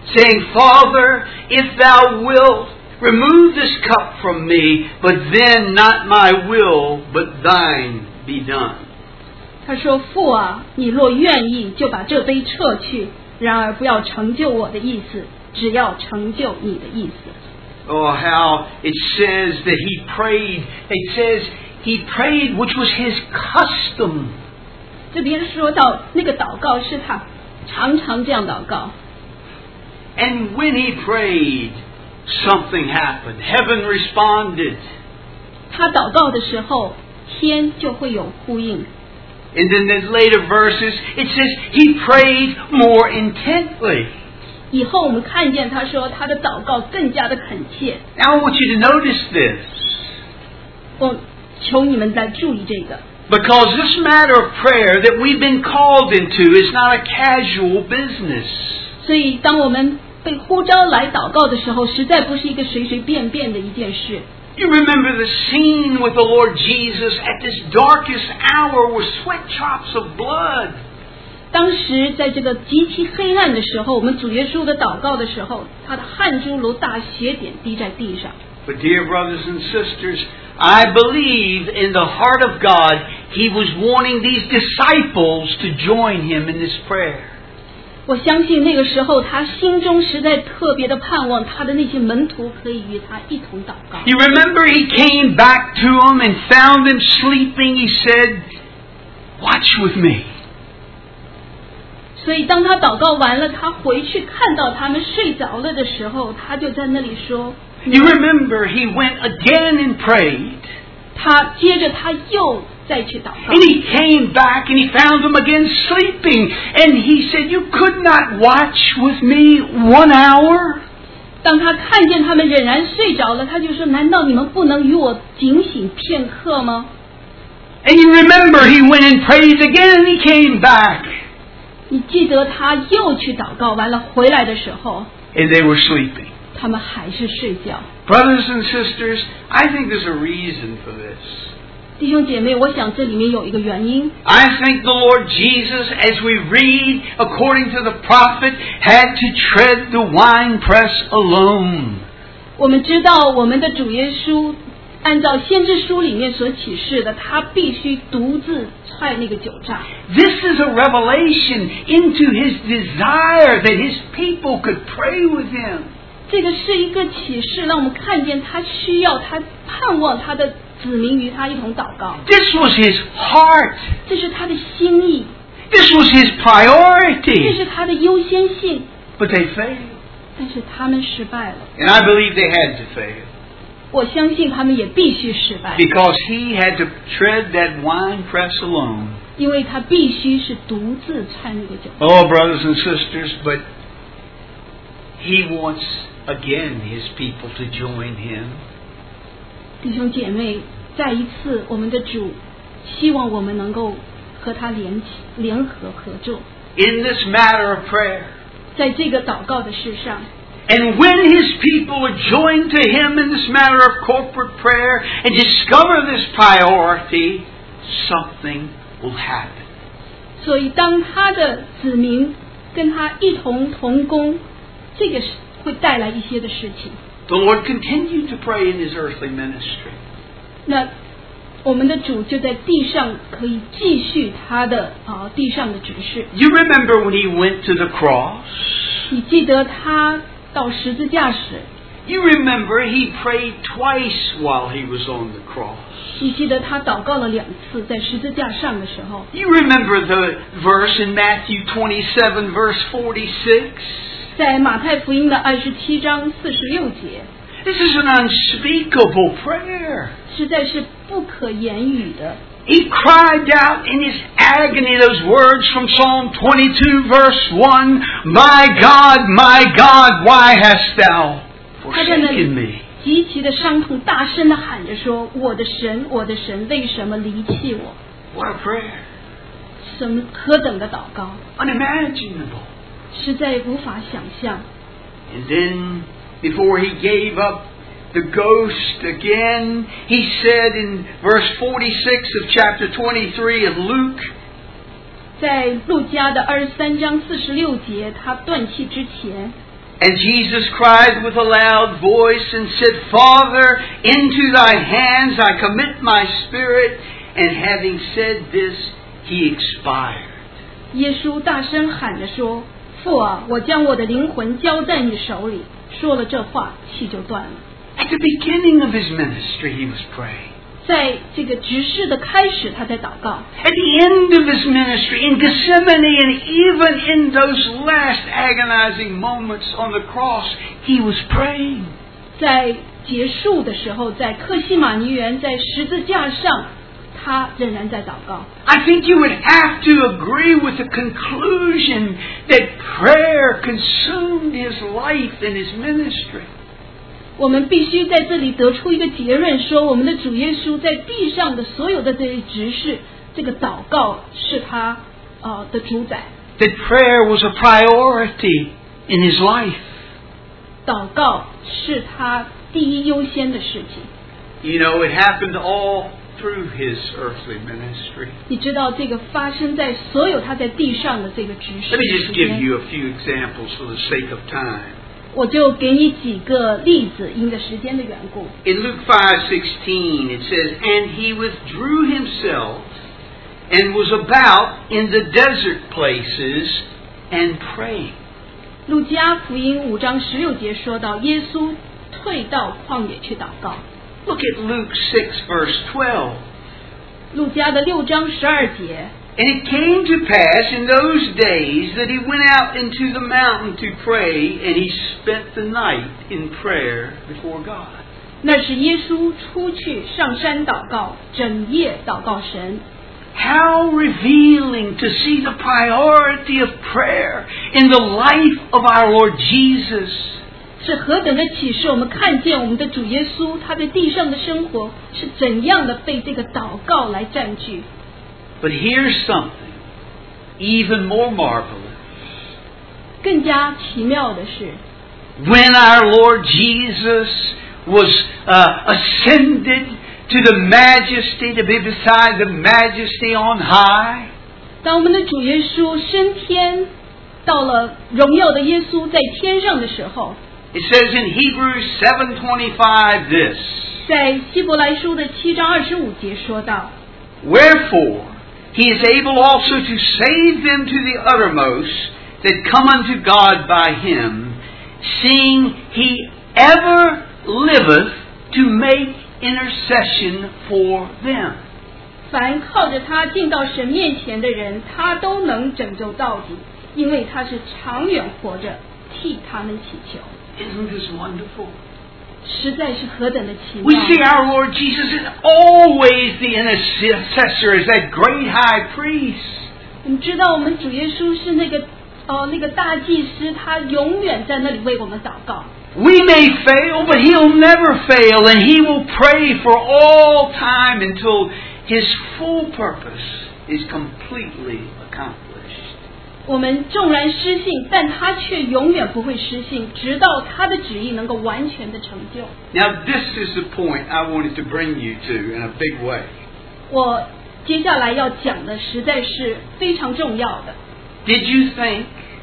saying, Father, if thou wilt, remove this cup from me, but then not my will, but thine be done. 他说：“父啊，你若愿意，就把这杯撤去；然而不要成就我的意思，只要成就你的意思。” Oh, how it says that he prayed. It says he prayed, which was his custom. 这边说到那个祷告是他常常这样祷告。 And when he prayed, something happened. Heaven responded. 他祷告的时候，天就会有呼应。 And in the later verses, it says he prayed more intently. 以后我们看见他说他的祷告更加的恳切。 Now I want you to notice this. 我求你们来注意这个。 Because this matter of prayer that we've been called into is not a casual business. 所以当我们被呼召来祷告的时候，实在不是一个随随便便的一件事。 You remember the scene with the Lord Jesus at this darkest hour with sweat drops of blood. 当时在这个极其黑暗的时候，我们主耶稣的祷告的时候，他的汗珠如大血点滴在地上。 But dear brothers and sisters, I believe in the heart of God, He was wanting these disciples to join Him in this prayer. 我相信那个时候，他心中实在特别的盼望他的那些门徒可以与他一同祷告。 You remember He came back to them and found them sleeping. He said, "Watch with me." 所以当他祷告完了，他回去看到他们睡着了的时候，他就在那里说 You remember He went again and prayed. 他接着他又再去祷告。 And He came back and He found them again sleeping. And He said, "You could not watch with me one hour?" 当他看见他们仍然睡着了，他就说：难道你们不能与我警醒片刻吗？ And you remember He went and prayed again and He came back. 你记得他又去祷告完了回来的时候， And they were sleeping. 他们还是睡觉。 Brothers and sisters, I think there's a reason for this. 弟兄姐妹，我想这里面有一个原因。 I think the Lord Jesus, as we read according to the prophet, had to tread the winepress alone. 我们知道我们的主耶稣按照先知书里面所启示的，他必须独自踹那个酒榨。 This is a revelation into His desire that His people could pray with Him. 这个是一个启示，让我们看见他需要，他盼望他的子民与他一同祷告。 This was His heart. 这是他的心意， This was His 这 priority. 是他的优先性。 But they failed. 但是他们失败了， And I believe they had to fail. 我相信他们也必须失败， Because He had to tread that winepress alone. 因为他必须是独自踹那个酒。 Oh, brothers and sisters, but He wants again His people to join Him. 弟兄姐妹，再一次，我们的主希望我们能够和他联起联合合作， In this matter of prayer. 在这个祷告的事上。 And when His people are joined to Him in this matter of corporate prayer and discover this priority, something will happen. 所以当他的子民跟他一同同工，这个是会带来一些的事情。 The Lord continued to pray in His earthly ministry. 那我们的主就在地上可以继续他的啊地上的指示。 You remember when He went to the cross? 你记得他到十字架时， You remember He prayed twice while He was on the cross. 你记得他祷告了两次，在十字架上的时候。 You remember the verse in Matthew twenty-seven, verse forty-six? 在马太福音的二十七章四十六节， This is an unspeakable prayer. 实在是不可言语的。 He cried out in His agony those words from Psalm twenty-two, verse one, "My God, my God, why hast thou 他在那 forsaken 里 me?" 极其的伤痛，大声的喊着说：“我的神，我的神，为什么离弃我？” What a prayer. 什么何等的祷告， Unimaginable. 实在无法想象。 And then, before He gave up the ghost again, He said in verse forty-six of chapter twenty-three of Luke, 在路加的二十三章四十六节，他断气之前， And Jesus cried with a loud voice and said, Father, into thy hands I commit my spirit. And having said this, he expired. 耶稣大声喊着说：“父啊，我将我的灵魂交在你手里。”说了这话，气就断了。 At the beginning of his ministry, he was praying. 在这个执事的开始，他在祷告。 At the end of his ministry, in Gethsemane, and even in those last agonizing moments on the cross, he was praying. 在结束的时候，在客西马尼园，在十字架上，他仍然在祷告。 I think you would have to agree with the conclusion that prayer consumed his life and his ministry. 我们必须在这里得出一个结论，说我们的主耶稣在地上的所有的这些执事，这个祷告是他呃的主宰。 That prayer was a priority in his life. 祷告是他第一优先的事情。 You know, it happened all through his earthly ministry. 你知道这个发生在所有他在地上的这个执事 Let 的 me 时 just give 间。 you a few examples for the sake of time. 我就给你几个例子，因着时间的缘故。 In Luke five sixteen, it says, And he withdrew himself and was about in the desert places and praying. 路加福音五章十六节说到，耶稣退到旷野去祷告。 Look at Luke six verse twelve. 路加的六章十二节。 And it came to pass in those days that he went out into the mountain to pray, and he spent the night in prayer before God. 那是耶稣出去上山祷告，整夜祷告神。 How revealing to see the priority of prayer in the life of our Lord Jesus. 是何等的启示！我们看见我们的主耶稣，他在地上的生活是怎样的被这个祷告来占据。 But here's something even more marvelous. 更加奇妙的是， When our Lord Jesus was uh, ascended to the majesty, to be beside the majesty on high, 当我们的主耶稣升天，到了荣耀的耶稣在天上的时候， it says in Hebrews seven twenty-five this, 在希伯来书的七章二十五节说到， Wherefore he is able also to save them to the uttermost that come unto God by him, seeing he ever liveth to make intercession for them. 凡靠着他进到神面前的人，他都能拯救到底，因为他是长远活着，替他们祈求。 Isn't this wonderful? 实在是何等的奇 We 妙！ see our Lord Jesus is always the intercessor, as that great high priest. 我们知道我们主耶稣是那个呃那个大祭司，他永远在那里为我们祷告。 We may fail, but He'll never fail, and He will pray for all time until His full purpose is completely accomplished. 我们纵然失信，但他却永远不会失信，直到他的旨意能够完全的成就。 Now, this is the point I wanted to bring you to in a big way. 我接下来要讲的实在是非常重要的。 Did you think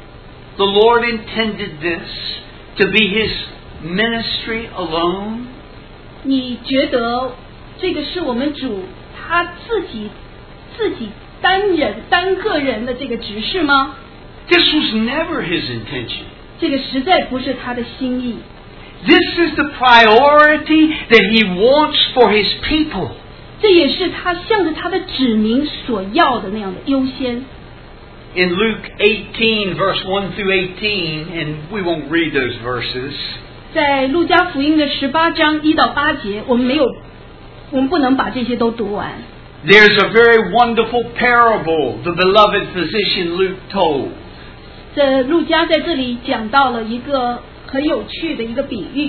the Lord intended this to be His ministry alone? 你觉得这个是我们主他自己自己单人单个人的这个指示吗？ This was never His intention. 这个实在不是他的心意。 This is the priority that He wants for His people. 这也是他向着他的子民所要的那样的优先。 In Luke eighteen, verse one through eighteen, and we won't read those verses, 在路加福音的十八章一到八节，我们没有，我们不能把这些都读完。 there's a very wonderful parable the beloved physician Luke told. 这路加在这里讲到了一个很有趣的一个比喻。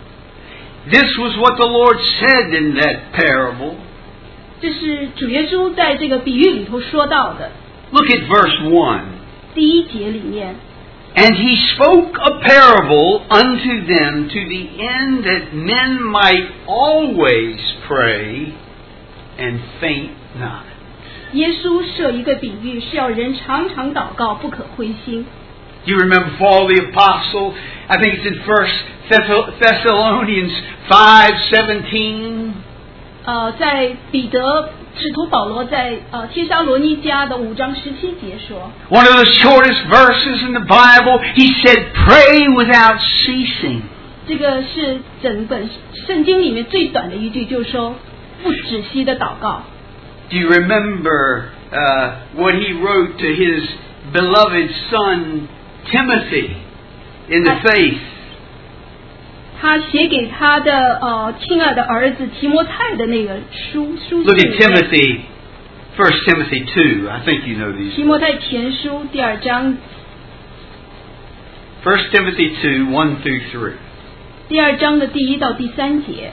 This was what the Lord said in that parable. 这是主耶稣在这个比喻里头说到的。 Look at verse one. 第一节里面， And he spoke a parable unto them to the end that men might always pray and faint not. 耶稣设一个比喻，是要人常常祷告，不可灰心。 You remember Paul the Apostle? I think it's in First Thessalonians five seventeen. 呃，在彼得使徒保罗在呃帖撒罗尼迦的五章十七节说 One of the shortest verses in the Bible, he said, "Pray without ceasing." 这个是整本圣经里面最短的一句，就是说不止息的祷告。 Do you remember uh, what he wrote to his beloved son Timothy in the faith? 他写给他的呃亲爱的儿子提摩太的那个书书信。 Look at Timothy, First Timothy two. I think you know these. 提摩太前书第二章。 First Timothy two, one through three. 第二章的第一到第三节。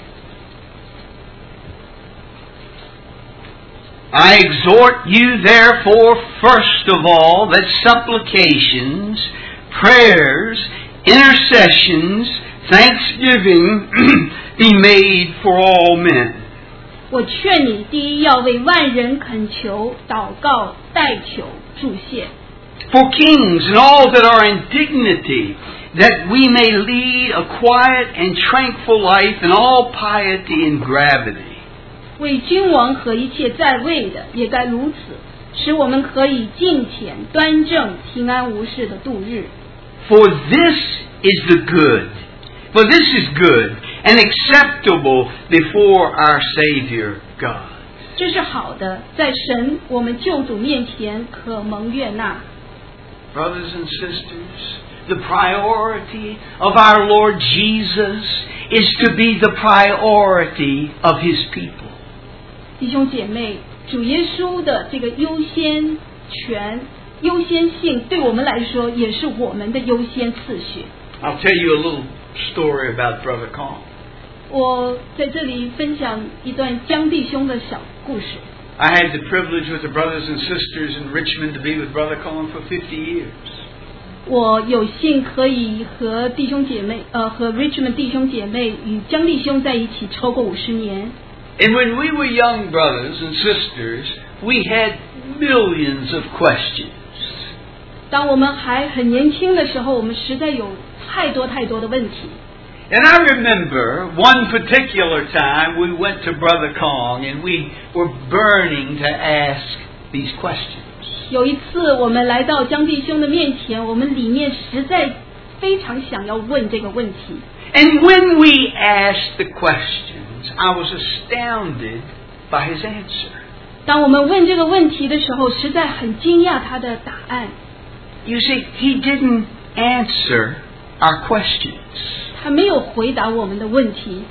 I exhort you therefore first of all that supplications, prayers, intercessions, thanksgiving be made for all men. 我劝你第一要为万人恳求、祷告、代求、祝谢。 For kings and all that are in dignity, that we may lead a quiet and tranquil life in all piety and gravity. 为君王和一切在位的也该如此，使我们可以敬虔、端正、平安无事的度日。 For this is the good, for this is good and acceptable before our Savior God. 这是好的，在神我们救主面前可蒙悦纳。 Brothers and sisters, the priority of our Lord Jesus is to be the priority of His people. 弟兄姐妹，主耶稣的这个优先权、优先性，对我们来说也是我们的优先次序。 I'll tell you a little story about Brother Kong. 我在这里分享一段江弟兄的小故事。 I had the privilege with the brothers and sisters in Richmond to be with Brother Kong for fifty years. 我有幸可以和弟兄姐妹，呃，和 Richmond 弟兄姐妹与江弟兄在一起超过五十年。 And when we were young brothers and sisters, we had millions of questions. 当我们还很年轻的时候，我们实在有太多太多的问题。 And I remember one particular time we went to Brother Kong and we were burning to ask these questions. 有一次我们来到江弟兄的面前，我们里面实在非常想要问这个问题。 And when we asked the questions, I was astounded by his answer. 当我们问这个问题的时候，实在很惊讶他的答案。 You see, he didn't answer our questions. 他没有回答我们的问题。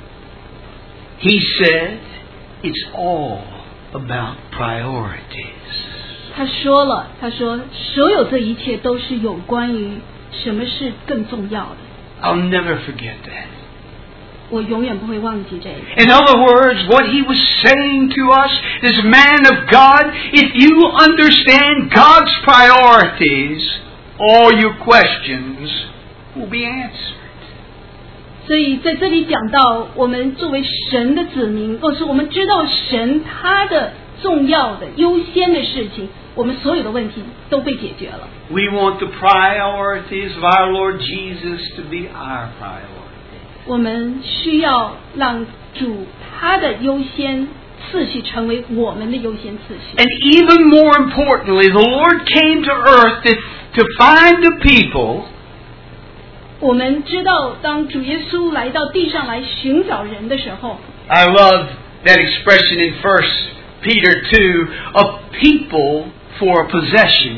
He said, it's all about priorities. 他说了，他说所有这一切都是有关于什么是更重要的。 I'll never forget that. 我永远不会忘记这个。 In other words, what he was saying to us, this man of God, if you understand God's priorities, all your questions will be answered. 所以在这里讲到，我们作为神的子民，或是我们知道神他的重要的、优先的事情，我们所有的问题都被解决了。 We want the priorities of our Lord Jesus to be our priorities. 我们需要让主他的优先次序成为我们的优先次序。 And even more importantly, the Lord came to earth to, to find the people. 我们知道，当主耶稣来到地上来寻找人的时候， I love that expression in First Peter two, a people for a possession.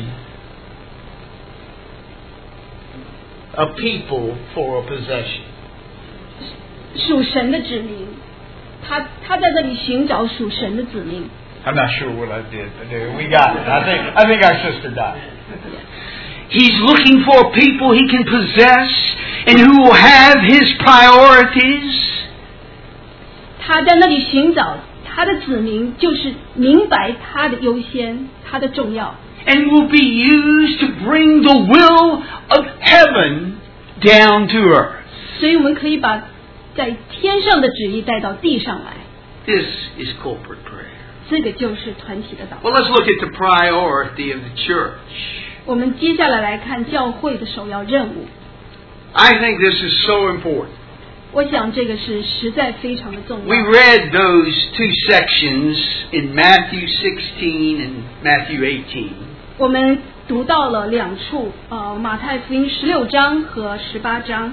A people for a possession. 属神的子民，他他在这里寻找属神的子民。 I'm not sure what I did, but we got it. I think I think our sister got it. He's looking for people he can possess and who will have his priorities. 他在那里寻找他的子民，就是明白他的优先，他的重要。 And will be used to bring the will of heaven down to earth. 所以我们可以把在天上的旨意带到地上来。 This is corporate prayer. 这个就是团体的祷告。 Well, let's look at the priority of the church. 我们接下来来看教会的首要任务。 I think this is so important. 我想这个是实在非常的重 We 要。 read those two sections in Matthew sixteen and Matthew eighteen. 我们读到了两处，呃，马太福音十六章和十八章。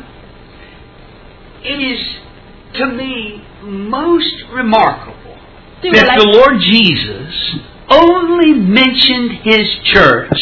It is, to me, most remarkable 对我 that 来 the Lord Jesus only mentioned His church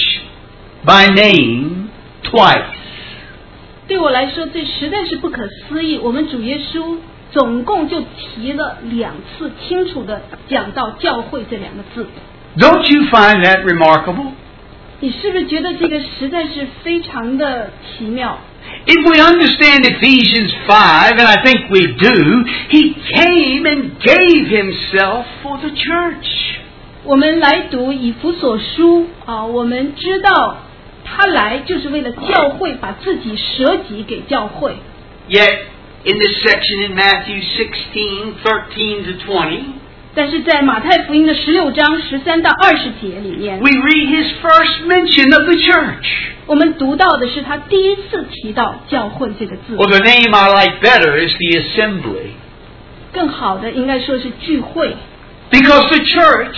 by name twice. 对我来说，这实在是不可思议。我们主耶稣总共就提了两次，清楚的讲到教会这两个字。 Don't you find that remarkable? 你是不是觉得这个实在是非常的奇妙？ If we understand Ephesians five, and I think we do, He came and gave Himself for the church. 我们来读以弗所书啊，我们知道他来就是为了教会，把自己舍己给教会。 Yet, in this section in Matthew sixteen, thirteen to twenty, 但是在马太福音的十六章十三到二十节里面， we read His first mention of the church. 我们读到的是他第一次提到教会这个字。 Well, the name I like better is the assembly. 更好的应该说是聚会， Because the church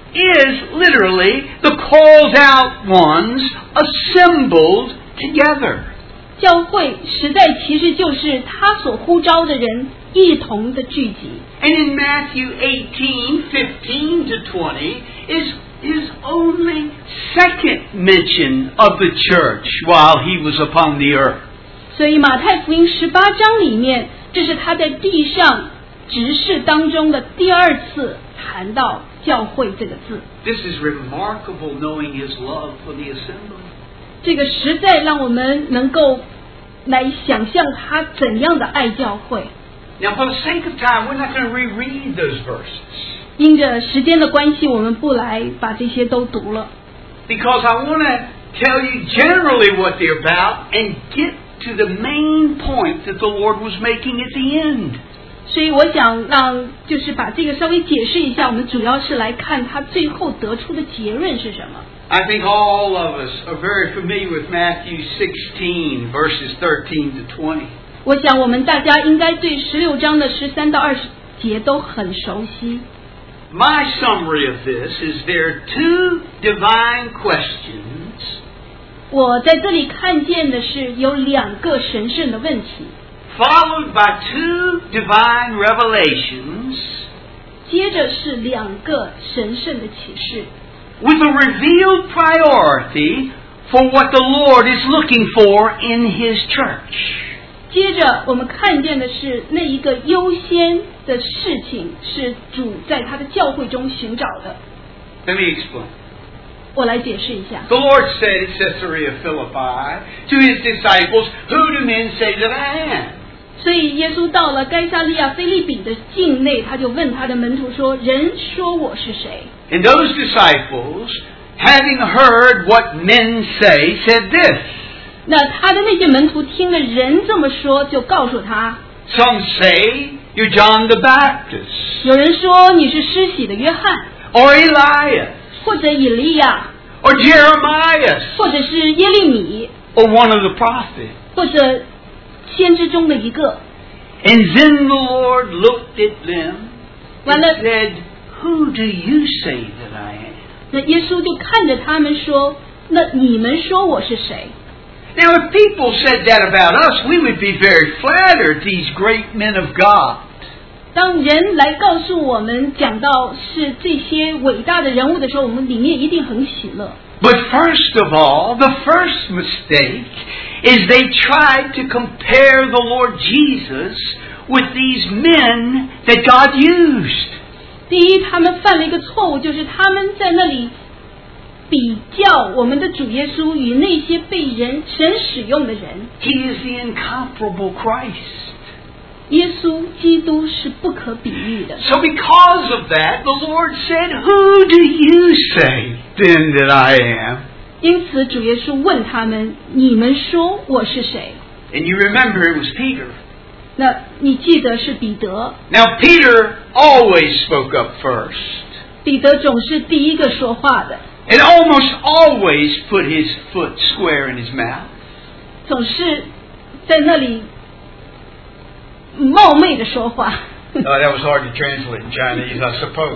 is literally the called out ones assembled together. 教会实在其实就是他所呼召的人一同的聚集。 And in Matthew eighteen, fifteen to twenty is His only second mention of the church while He was upon the earth. 所以马太福音十八章里面，这是他在地上执事当中的第二次谈到教会这个字。 This is remarkable, knowing His love for the assembly. 这个实在让我们能够来想象他怎样的爱教会。 Now, for the sake of time, we're not going to reread those verses. 因着时间的关系，我们不来把这些都读了， Because I want to tell you generally what they're about and get to the main point that the Lord was making at the end. 所以我想让就是把这个稍微解释一下，我们主要是来看他最后得出的结论是什么。 I think all of us are very familiar with Matthew sixteen, verses thirteen to twenty. 我想我们大家应该对十六章的十三到二十节都很熟悉。 My summary of this is there are two divine questions 我在这里看见的是有两个神圣的问题， followed by two divine revelations 接着是两个神圣的启示， with a revealed priority for what the Lord is looking for in His church. 接着我们看见的是那一个优先的事情是主在他的教会中寻找的。 Let me explain. 我来解释一下。 The Lord said at Caesarea Philippi to His disciples, "Who do men say that I am?" 所以耶稣到了该撒利亚腓立比的境内，他就问他的门徒说：“人说我是谁？” And those disciples, having heard what men say, said this. 那他的那些门徒听了人这么说，就告诉他： Some say you're John the Baptist, 有人说你是施洗的约翰， or Elias, 或者以利亚， or Jeremiah, 或者是耶利米， or one of the prophets. 或者先知中的一个。 And then the Lord looked at them 完 and 了， said, "Who do you say that I am?" 那耶稣就看着他们说：“那你们说我是谁？” Now, if people said that about us, we would be very flattered, these great men of God. 当人来告诉我们讲到是这些伟大的人物的时候，我们里面一定很喜乐。 But first of all, the first mistake is they tried to compare the Lord Jesus with these men that God used. 第一，他们犯了一个错误，就是他们在那里比较我们的主耶稣与那些被人神使用的人。 He is the incomparable Christ. 耶稣基督是不可比喻的， So because of that, the Lord said, "Who do you say then that I am?" 因此主耶稣问他们：“你们说我是谁 And you remember it was Peter.？” 那你记得是彼得， Now Peter always spoke up first. 彼得总是第一个说话的。 and almost always put his foot square in his mouth. 总是在那里冒昧的说话。 Oh, that was hard to translate in Chinese, I suppose.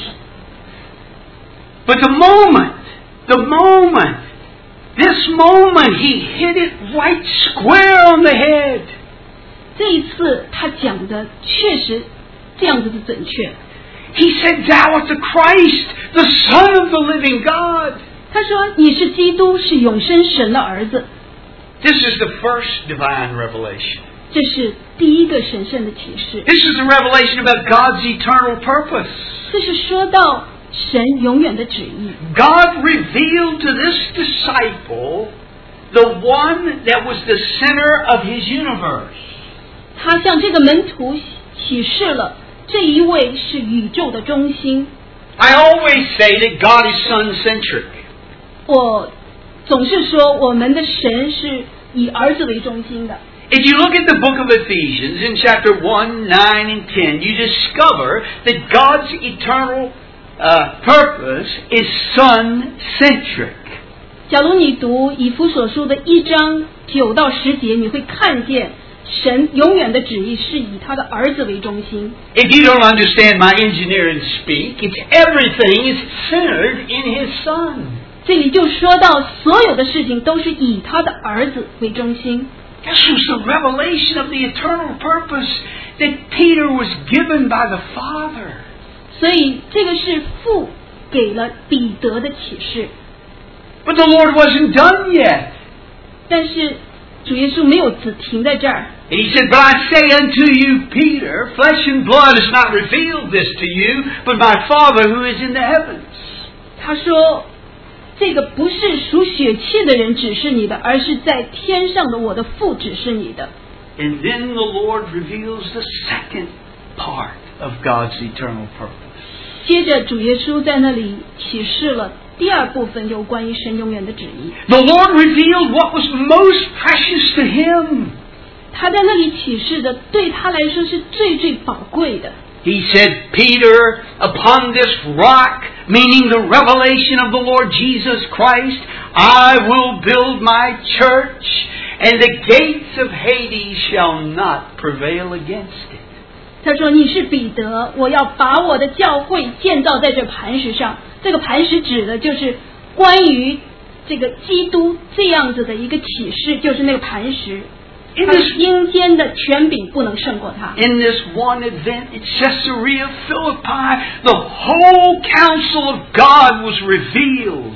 But the moment, the moment, this moment, he hit it right square on the head. 这一次他讲的确实这样子的准确。 He said, "Thou art the Christ, the Son of the living God." 他说你是基督，是永生神的儿子。 This is the first divine revelation. 这是第一个神圣的启示。 This is a revelation about God's eternal purpose. 这是说到神永远的旨意。 God revealed to this disciple the one that was the center of his universe. 他向这个门徒启示了这一位是宇宙的中心。 I always say that God is son-centric. 我总是说我们的神是以儿子为中心的。 If you look at the book of Ephesians in chapter one, nine, and ten, you discover that God's eternal uh, purpose is son-centric. 假如你读以弗所书的一章九到十节，你会看见神永远的旨意是以他的儿子为中心。 If you don't understand my engineering speak, it's everything is centered in His Son. 这里就说到所有的事情都是以他的儿子为中心。 This was the revelation of the eternal purpose that Peter was given by the Father. 所以这个是父给了彼得的启示。 But the Lord wasn't done yet. 但是主耶稣没有只停在这儿。 And He said, "But I say unto you, Peter, flesh and blood has not revealed this to you, but my Father who is in the heavens." 他说这个不是属血气的人指示你的，而是在天上的我的父指示你的。 And then the Lord reveals the second part of God's eternal purpose. 接着主耶稣在那里启示了第二部分有关于神永远的旨意。 The Lord revealed what was most precious to Him. 他在那里启示的对他来说是最最宝贵的。 He said, "Peter, upon this rock," meaning the revelation of the Lord Jesus Christ, "I will build my church, and the gates of Hades shall not prevail against it." 他说你是彼得，我要把我的教会建造在这磐石上。这个磐石指的就是关于这个基督这样子的一个启示，就是那个磐石。他阴间的权柄不能胜过他。 In this one event at Caesarea Philippi, the whole counsel of God was revealed.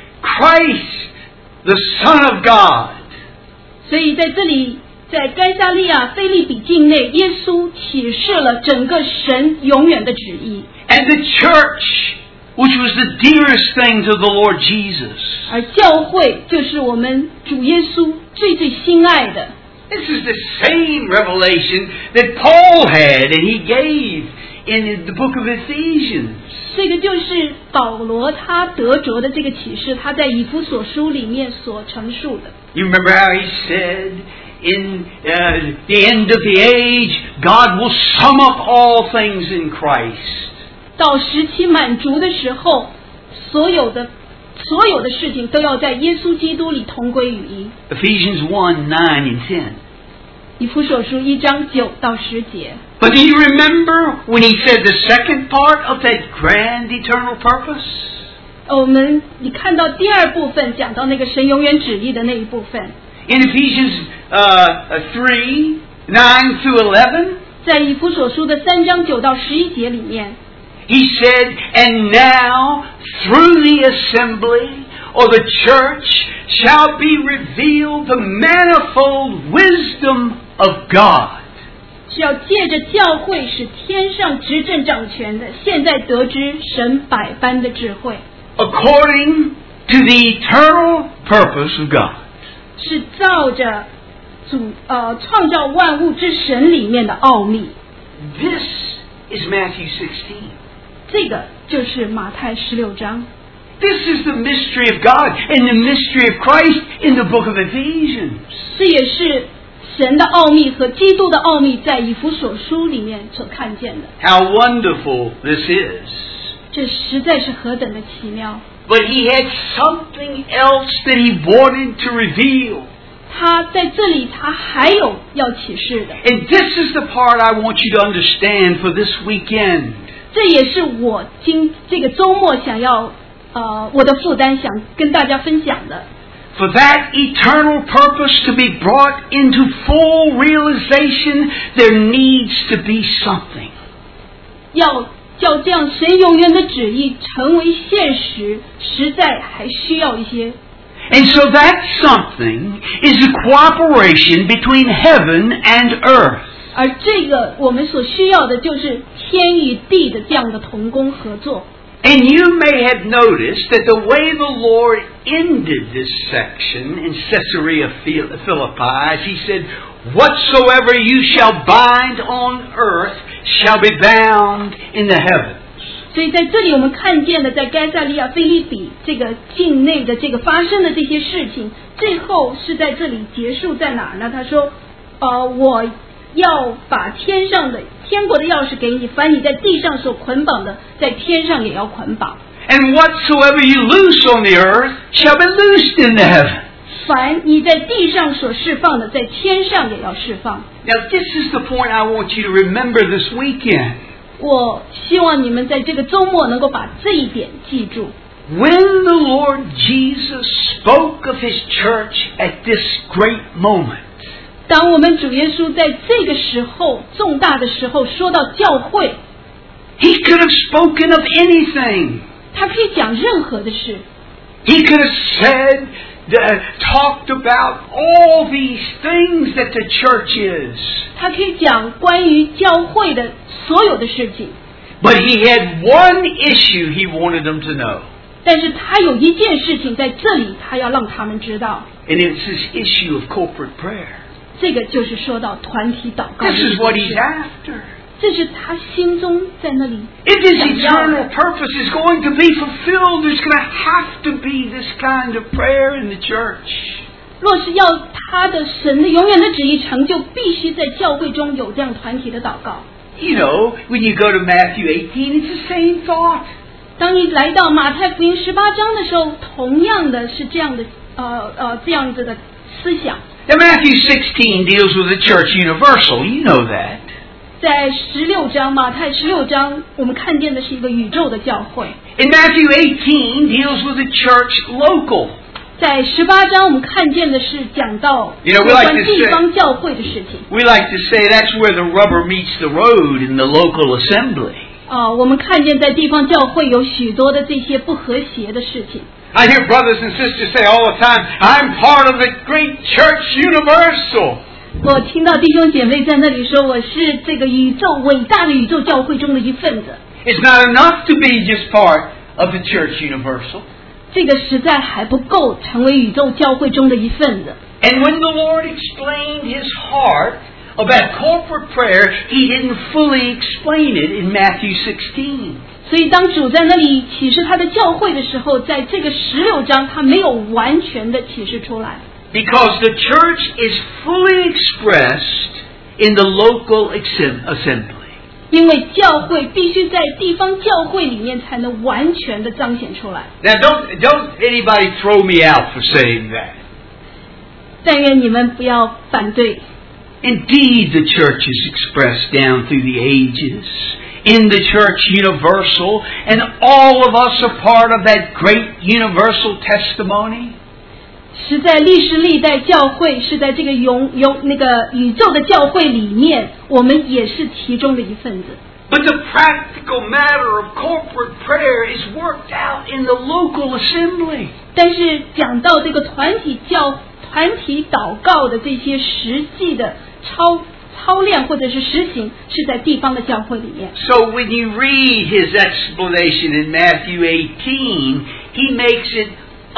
Christ, the Son of God. 所以在这里，在该撒利亚腓利比境内，耶稣启示了整个神永远的旨意。 And the church, which was the dearest thing to the Lord Jesus. 而教会就是我们主耶稣最最心爱的。 This is the same revelation that Paul had and he gave in the book of Ephesians. 这个就是保罗他得着的这个启示，他在以弗所书里面所陈述的。 You remember how he said, in uh, the end of the age, God will sum up all things in Christ. 到时期满足的时候，所有的所有的事情都要在耶稣基督里同归于一。 Ephesians one, nine and ten. 以弗所书一章九到十节。 But do you remember when he said the second part of that grand eternal purpose? 我们你看到第二部分讲到那个神永远旨意的那一部分。 In Ephesians uh, three, nine through eleven. 在以弗所书的三章九到十一节里面。 He said, "And now, through the assembly, or the church, shall be revealed the manifold wisdom of God." 是要借着教会使天上执政掌权的，现在得知神百般的智慧。 According to the eternal purpose of God. 是照着主呃创造万物之神里面的奥秘。 This is Matthew sixteen. 这个就是马太十六章。 This is the mystery of God and the mystery of Christ in the book of Ephesians. 这也是神的奥秘和基督的奥秘在以弗所书里面所看见的。 How wonderful this is. 这实在是何等的奇妙。 But he had something else that he wanted to reveal. 他在这里他还有要启示的。 And this is the part I want you to understand for this weekend. 这也是我今这个周末想要呃我的负担想跟大家分享的。 For that eternal purpose to be brought into full realization, there needs to be something. 要叫这样神永远的旨意成为现实，实在还需要一些。 And so that something is the cooperation between heaven and earth. 而这个我们所需要的就是天与地的这样的同工合作。 And you may have noticed that the way the Lord ended this section in Caesarea Philippi, as he said, "Whatsoever you shall bind on earth shall be bound in the heavens." 所以在这里我们看见了在该撒利亚腓立比这个境内的这个发生的这些事情，最后是在这里结束在哪呢？他说呃，我要把天上的天国的钥匙给你，凡你在地上所捆绑的，在天上也要捆绑。 And whatsoever you loose on the earth shall be loosed in the heavens. 凡你在地上所释放的，在天上也要释放。 Now this is the point I want you to remember this weekend. 我希望你们在这个周末能够把这一点记住。 When the Lord Jesus spoke of His church at this great moment, 当我们主耶稣在这个时候重大的时候说到教会， He could have spoken of anything. 他可以讲任何的事。 He could have said, uh, talked about all these things that the church is. 他可以讲关于教会的所有的事情。 But he had one issue he wanted them to know. 但是他有一件事情在这里，他要让他们知道， And it's this issue of corporate prayer. 这个就是说到团体祷告的 This 一 is what 件 he's 事， after. 这是他心中在那里 If his 想要 eternal 的。 purpose is going to be fulfilled, there's going to have to be this kind of prayer in the church. 若是要他的神的永远的旨意成就，必须在教会中有这样团体的祷告。 You know, when you go to Matthew eighteen, it's the same thought. 当你来到马太福音十八章的时候，同样的是这样的呃呃这样子的思想。 Now Matthew sixteen deals with the church universal. You know that. 在十六章，马太十六章，我们看见的是一个宇宙的教会。 And Matthew eighteen deals with the church local. 在十八章，我们看见的是讲到 You 有 know, we like 关 to 地 say- 方教会的事情。 We like to say that's where the rubber meets the road in the local assembly. 啊、我们看见在地方教会有许多的这些不和谐的事情。 I hear brothers and sisters say all the time, "I'm part of the great church universal." 我听到弟兄姐妹在那里说，我是这个宇宙伟大的宇宙教会中的一份子。 It's not enough to be just part of the church universal. 这个实在还不够成为宇宙教会中的一份子。 And when the Lord explained His heart about corporate prayer, He didn't fully explain it in Matthew sixteen. 所以当主在那里启示他的教会的时候，在这个十六章他没有完全的启示出来。 Because the church is fully expressed in the local assembly. 因为教会必须在地方教会里面才能完全的彰显出来。 Now don't, don't anybody throw me out for saying that. 但愿你们不要反对。 Indeed, the church is expressed down through the ages in the church universal, and all of us are part of that great universal testimony. 是在历史历代教会，是在这个永永那个宇宙的教会里面，我们也是其中的一份子。 But the practical matter of corporate prayer is worked out in the local assembly. 但是讲到这个团体教团体祷告的这些实际的操操练或者是实行，是在地方的教会里面。 So when you read his explanation in Matthew eighteen, he makes it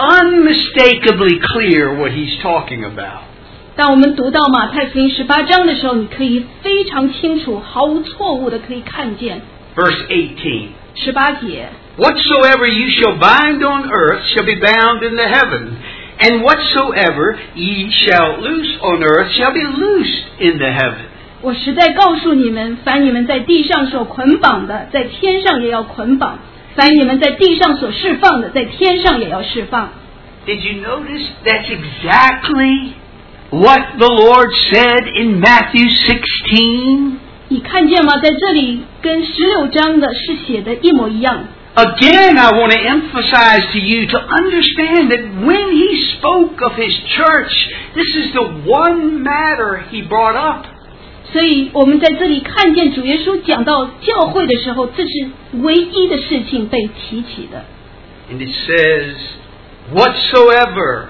unmistakably clear what he's talking about. 当我们读到马太福音十八章的时候，你可以非常清楚、毫无错误的可以看见 Verse eighteen. 十八节。 Whatsoever you shall bind on earth shall be bound in the heaven, and whatsoever ye shall loose on earth shall be loosed in the heaven. 我实在告诉你们，凡你们在地上所捆绑的，在天上也要捆绑； 凡你们在地上所释放的，在天上也要释放。 Did you notice that's exactly what the Lord said in Matthew sixteen? 你看见吗？在这里跟十六章的是写的一模一样。 Again, I want to emphasize to you to understand that when He spoke of His church, this is the one matter He brought up. 所以我们在这里看见主耶稣讲到教会的时候，这是唯一的事情被提起的。 And it says, whatsoever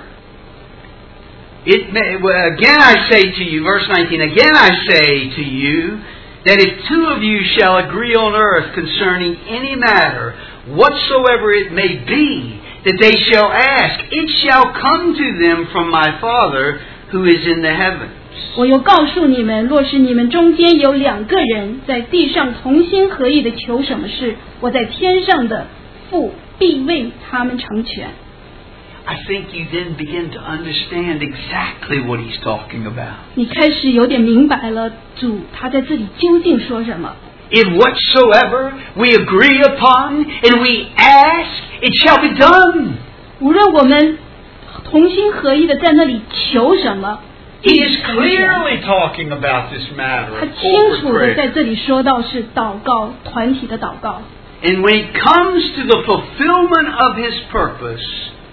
it may, well, again I say to you, verse nineteen, again I say to you, that if two of you shall agree on earth concerning any matter, whatsoever it may be, that they shall ask, it shall come to them from my Father who is in the heavens. 我又告诉你们，若是你们中间有两个人在地上同心合意的求什么事，我在天上的父必为他们成全。 I think you then begin to understand exactly what He's talking about. 你开始有点明白了，主他在这里究竟说什么。 If whatsoever we agree upon and we ask, it shall be done. 无论我们同心合意的在那里求什么， He is clearly talking about this matter 他 of 清 corporate 楚的在 prayer. 这里说到是祷告，团体的祷告。 And when it comes to the fulfillment of His purpose,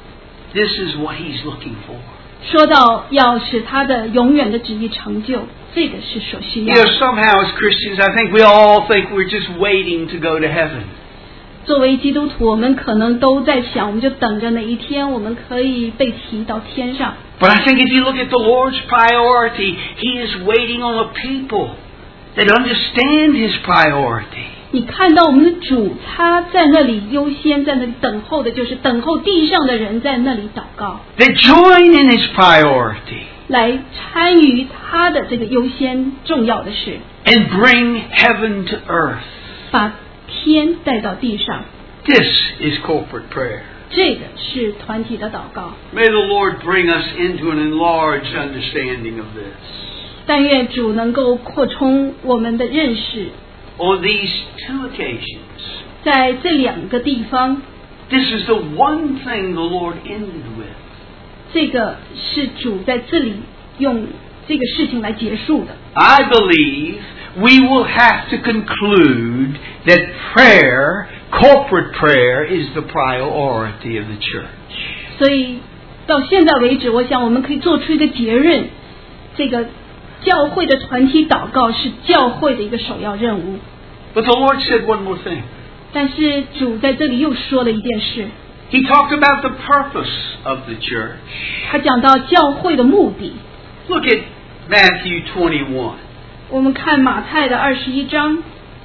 this is what He's looking for. 说到要使他的永远的旨意成就，这个是所需 You 要 know, 的。 somehow as Christians, I think we all think we're just waiting to go to heaven. 作为基督徒，我们可能都在想，我们就等着哪一天我们可以被提到天上。 But I think if you look at the Lord's priority, He is waiting on a people that understand His priority. 你看到我们的主，他在那里优先，在那里等候的，就是等候地上的人在那里祷告， That join in His priority 来参与他的这个优先重要的事， and bring heaven to earth. 把天带到地上。 This is corporate prayer. 这个是团体的祷告。 May the Lord bring us into an enlarged understanding of this. 但愿主能够扩充我们的认识， On these two occasions, 在这两个地方， this is the one thing the Lord ended with. 这个是主在这里用这个事情来结束的。 I believe we will have to conclude that prayer, corporate prayer, is the priority of the church. 所以到现在为止，我想我们可以做出一个结论：这个教会的团体祷告是教会的一个首要任务。 But the Lord said one more thing. 但是主在这里又说了一件事， He talked about the purpose of the church. 他讲到教会的目的。 Look at Matthew twenty-one. 我们看马太的二十一章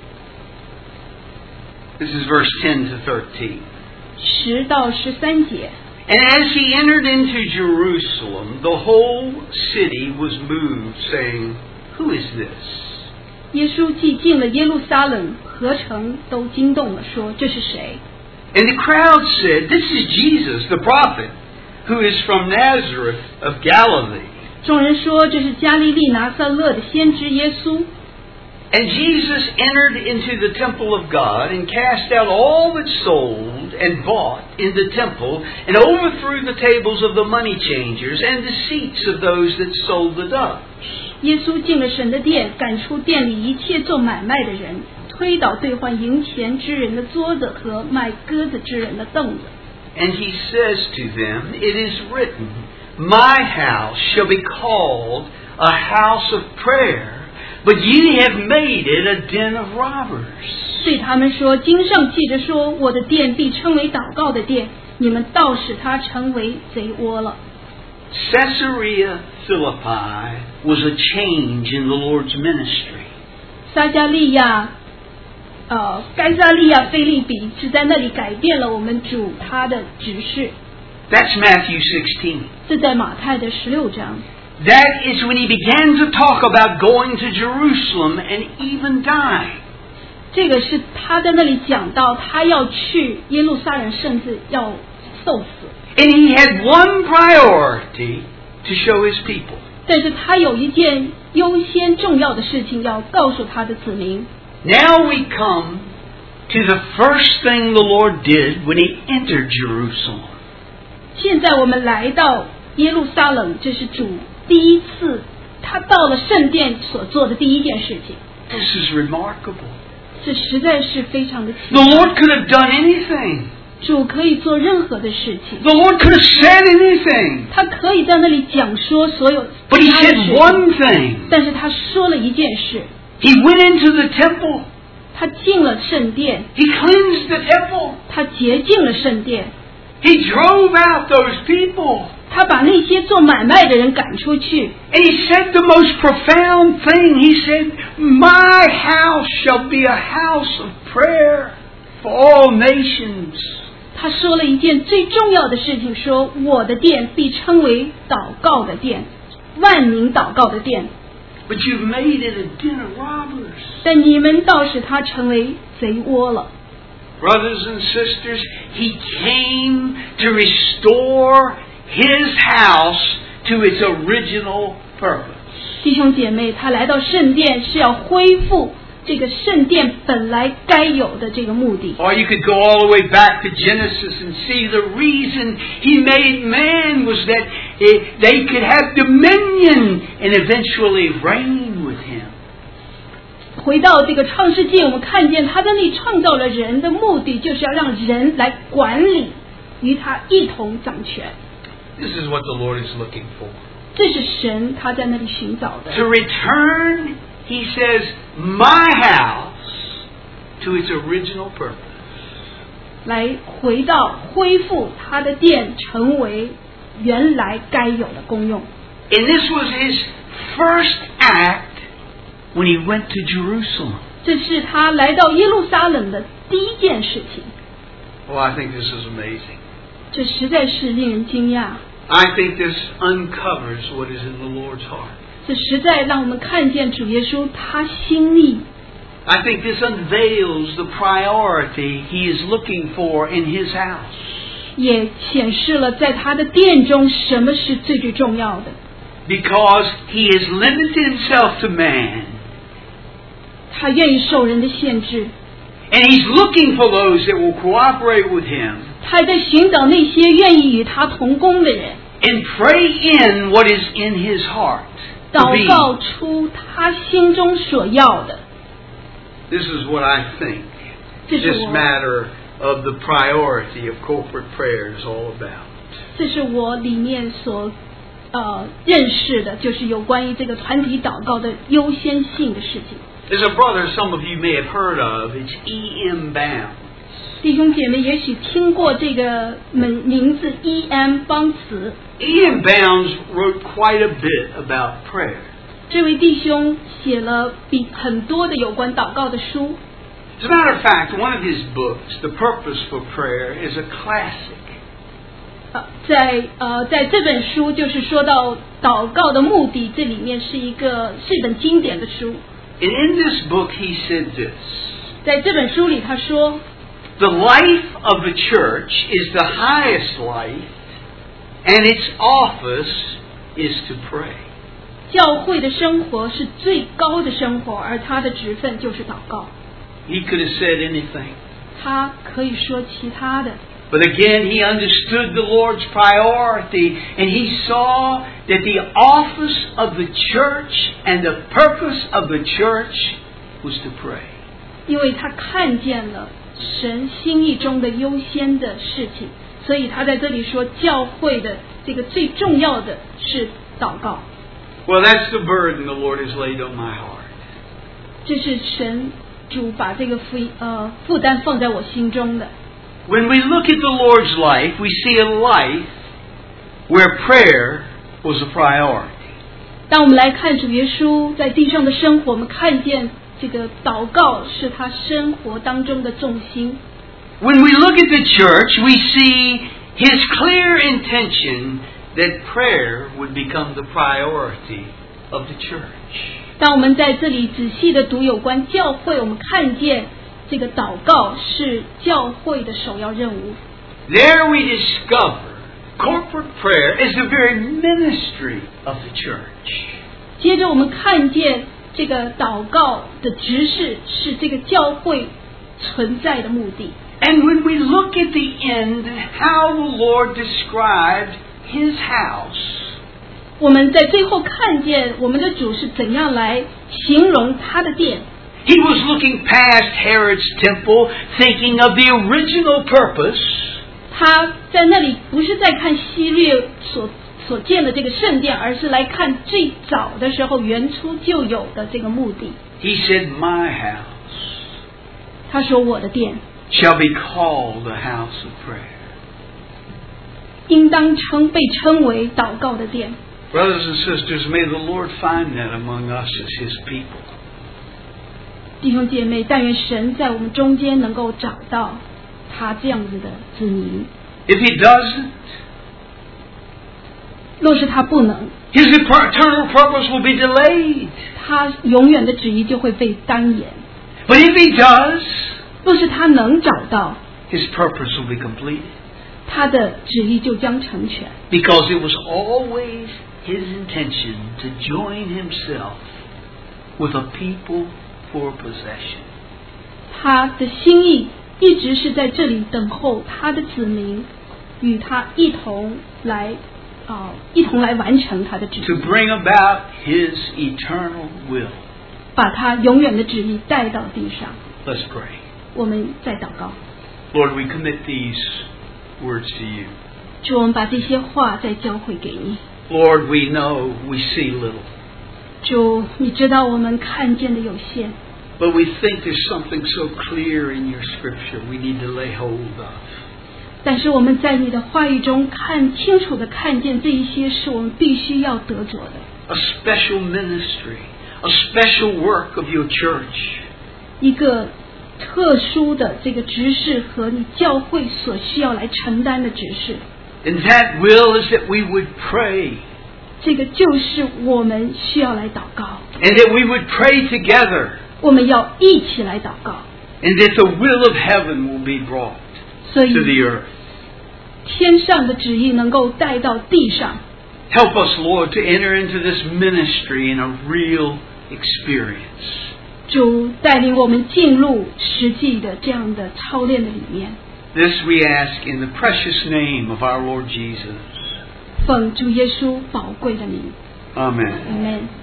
This is verse ten to thirteen. 十到十三节。 And as he entered into Jerusalem, the whole city was moved, saying, Who is this? 耶稣既进了耶路撒冷，合城都惊动了，说：“这是谁？” And the crowd said, This is Jesus, the prophet, who is from Nazareth of Galilee. 众人说：“这是加利利拿撒勒的先知耶稣。” And Jesus entered into the temple of God and cast out all that sold and bought in the temple and overthrew the tables of the money changers and the seats of those that sold the doves. 耶稣进了神的殿，赶出店里一切做买卖的人，推倒兑换银钱之人的桌子和卖鸽子之人的凳子。 And he says to them, It is written, My house shall be called a house of prayer, but ye have made it a den of robbers. 对他们说：“经上记着说，我的殿必称为祷告的殿，你们倒使它成为贼窝了。” Caesarea Philippi was a change in the Lord's ministry. 撒加利亚，呃，该撒利亚腓利比是在那里改变了我们主他的指示。 That's Matthew sixteen. 这在马太的十六章。 That is when he began to talk about going to Jerusalem and even dying. 这个是他在那里讲到，他要去耶路撒冷，甚至要受死。 And he had one priority to show his people. 但是他有一件优先重要的事情要告诉他的子民。 Now we come to the first thing the Lord did when He entered Jerusalem. 现在我们来到耶路撒冷，这是主第一次他到了圣殿所做的第一件事情。 This is remarkable. 这实在是非常的奇 The 妙。 Lord could have done anything. 主可以做任何的事情， The Lord could have said anything. 他可以在那里讲说所有 But 其 He 他的 said 事 one 情， thing. 但是他说了一件事， He went into the temple. 他进了圣殿， He cleansed the temple. 他洁净了圣殿， He drove out those people. 他把那些做买卖的人赶出去， And He said the most profound thing. He said, My house shall be a house of prayer for all nations. 他说了一件最重要的事情，说我的殿必称为祷告的殿，万民祷告的殿， But you've made it a den of robbers. 但你们倒使它成为贼窝了。 Brothers and sisters, He came to restore His house to its original purpose. 弟兄姐妹，他来到圣殿是要恢复这个圣殿本来该有的这个目的。 Or you could go all the way back to Genesis and see the reason He made man was that they could have dominion and eventually reign with Him. 回到这个创世纪，我们看见他在那里创造了人的目的，就是要让人来管理，与他一同掌权。 This is what the Lord is looking for. 这是神他在那里寻找的。 To return, He says, my house to its original purpose. 来回到恢复他的殿，成为原来该有的功用。 And this was His first act when He went to Jerusalem. 这是他来到耶路撒冷的第一件事情。 Oh, I think this is amazing. 这实在是令人惊讶。 I think this uncovers what is in the Lord's heart. 这实在让我们看见主耶稣他心里。 I think this unveils the priority He is looking for in His house. 也显示了在他的殿中什么是最最重要的。 Because He has limited Himself to man. 他愿意受人的限制， And He's looking for those that will cooperate with Him 他还在寻找那些愿意与他同工的人， and pray in what is in His heart. to 祷 be. 告出他心中所要的。 This is what I think 这是 this 我 matter of the priority of corporate prayer is all about. 这是我里面所呃认识的，就是有关于这个团体祷告的优先性的事情。 There's a brother some of you may have heard of. It's E M Bounds. 弟兄姐妹也许听过这个名名字 E M 邦茨， E M Bounds wrote quite a bit about prayer. 这位弟兄写了比很多的有关祷告的书。 As a matter of fact, one of his books, The Purpose for Prayer, is a classic. 呃，在呃，在这本书就是说到祷告的目的，这里面是一个是一本经典的书。 And in this book, he said this. 在这本书里，他说， The life of the church is the highest life, and its office is to pray. 教会的生活是最高的生活，而他的职分就是祷告。 He could have said anything. 他可以说其他的， But again, he understood the Lord's priority, and he saw that the office of the church and the purpose of the church was to pray. 因为他看见了神心意中的优先的事情，所以他在这里说，教会的这个最重要的是祷告。 Well, that's the burden the Lord has laid on my heart. 这是神主把这个负呃负担放在我心中的。 When we look at the Lord's life, we see a life where prayer was a priority. 当我们来看主耶稣在地上的生活，我们看见这个祷告是他生活当中的重心。 When we look at the church, we see His clear intention that prayer would become the priority of the church. 当我们在这里仔细的读有关教会，我们看见这个祷告是教会的首要任务。 There we discover corporate prayer is the very ministry of the church. 接着我们看见这个祷告的执事是这个教会存在的目的。 And when we look at the end, how the Lord described His house. 我们在最后看见我们的主是怎样来形容他的殿。 He was looking past Herod's temple, thinking of the original purpose. 他在那里不是在看希律所所建的这个圣殿，而是来看最早的时候原初就有的这个目的。 He said, "My house." 他说：“我的殿 shall be called a house of prayer." 应当称被称为祷告的殿。 Brothers and sisters, may the Lord find that among us as His people. 弟兄姐妹，但愿神在我们中间能够找到他这样子的子民。 If He doesn't, 若是他不能， His eternal purpose will be delayed. 他永远的旨意就会被耽延。 But if He does, 若是他能找到， His purpose will be completed. 他的旨意就将成全。 Because it was always His intention to join Himself with a people for possession. 他的心意一直是在这里等候他的子民与他一同来啊、呃，一同来完成他的旨意。 To bring about His eternal will. 把他永远的旨意带到地上。 Let's pray. 我们再祷告。 Lord, we commit these words to You. 主，我们把这些话再教会给你。 Lord, we know we see little. 主，你知道我们看见的有限。 But we think there's something so clear in Your Scripture we need to lay hold of. 但是我们在你的话语中看清楚的看见这一些是我们必须要得着的。 A special ministry, a special work of Your church. 一个特殊的这个执事和你教会所需要来承担的执事。 And that will is that we would pray. 这个就是我们需要来祷告。 And that we would pray together. 我们要一起来祷告。 And that the will of heaven will be brought 所以 to the earth. 天上的旨意能够带到地上。 Help us, Lord, to enter into this ministry in a real experience. 主带领我们进入实际的这样的操练的里面。 This we ask in the precious name of our Lord Jesus. 奉主耶稣宝贵的名。 Amen. Amen.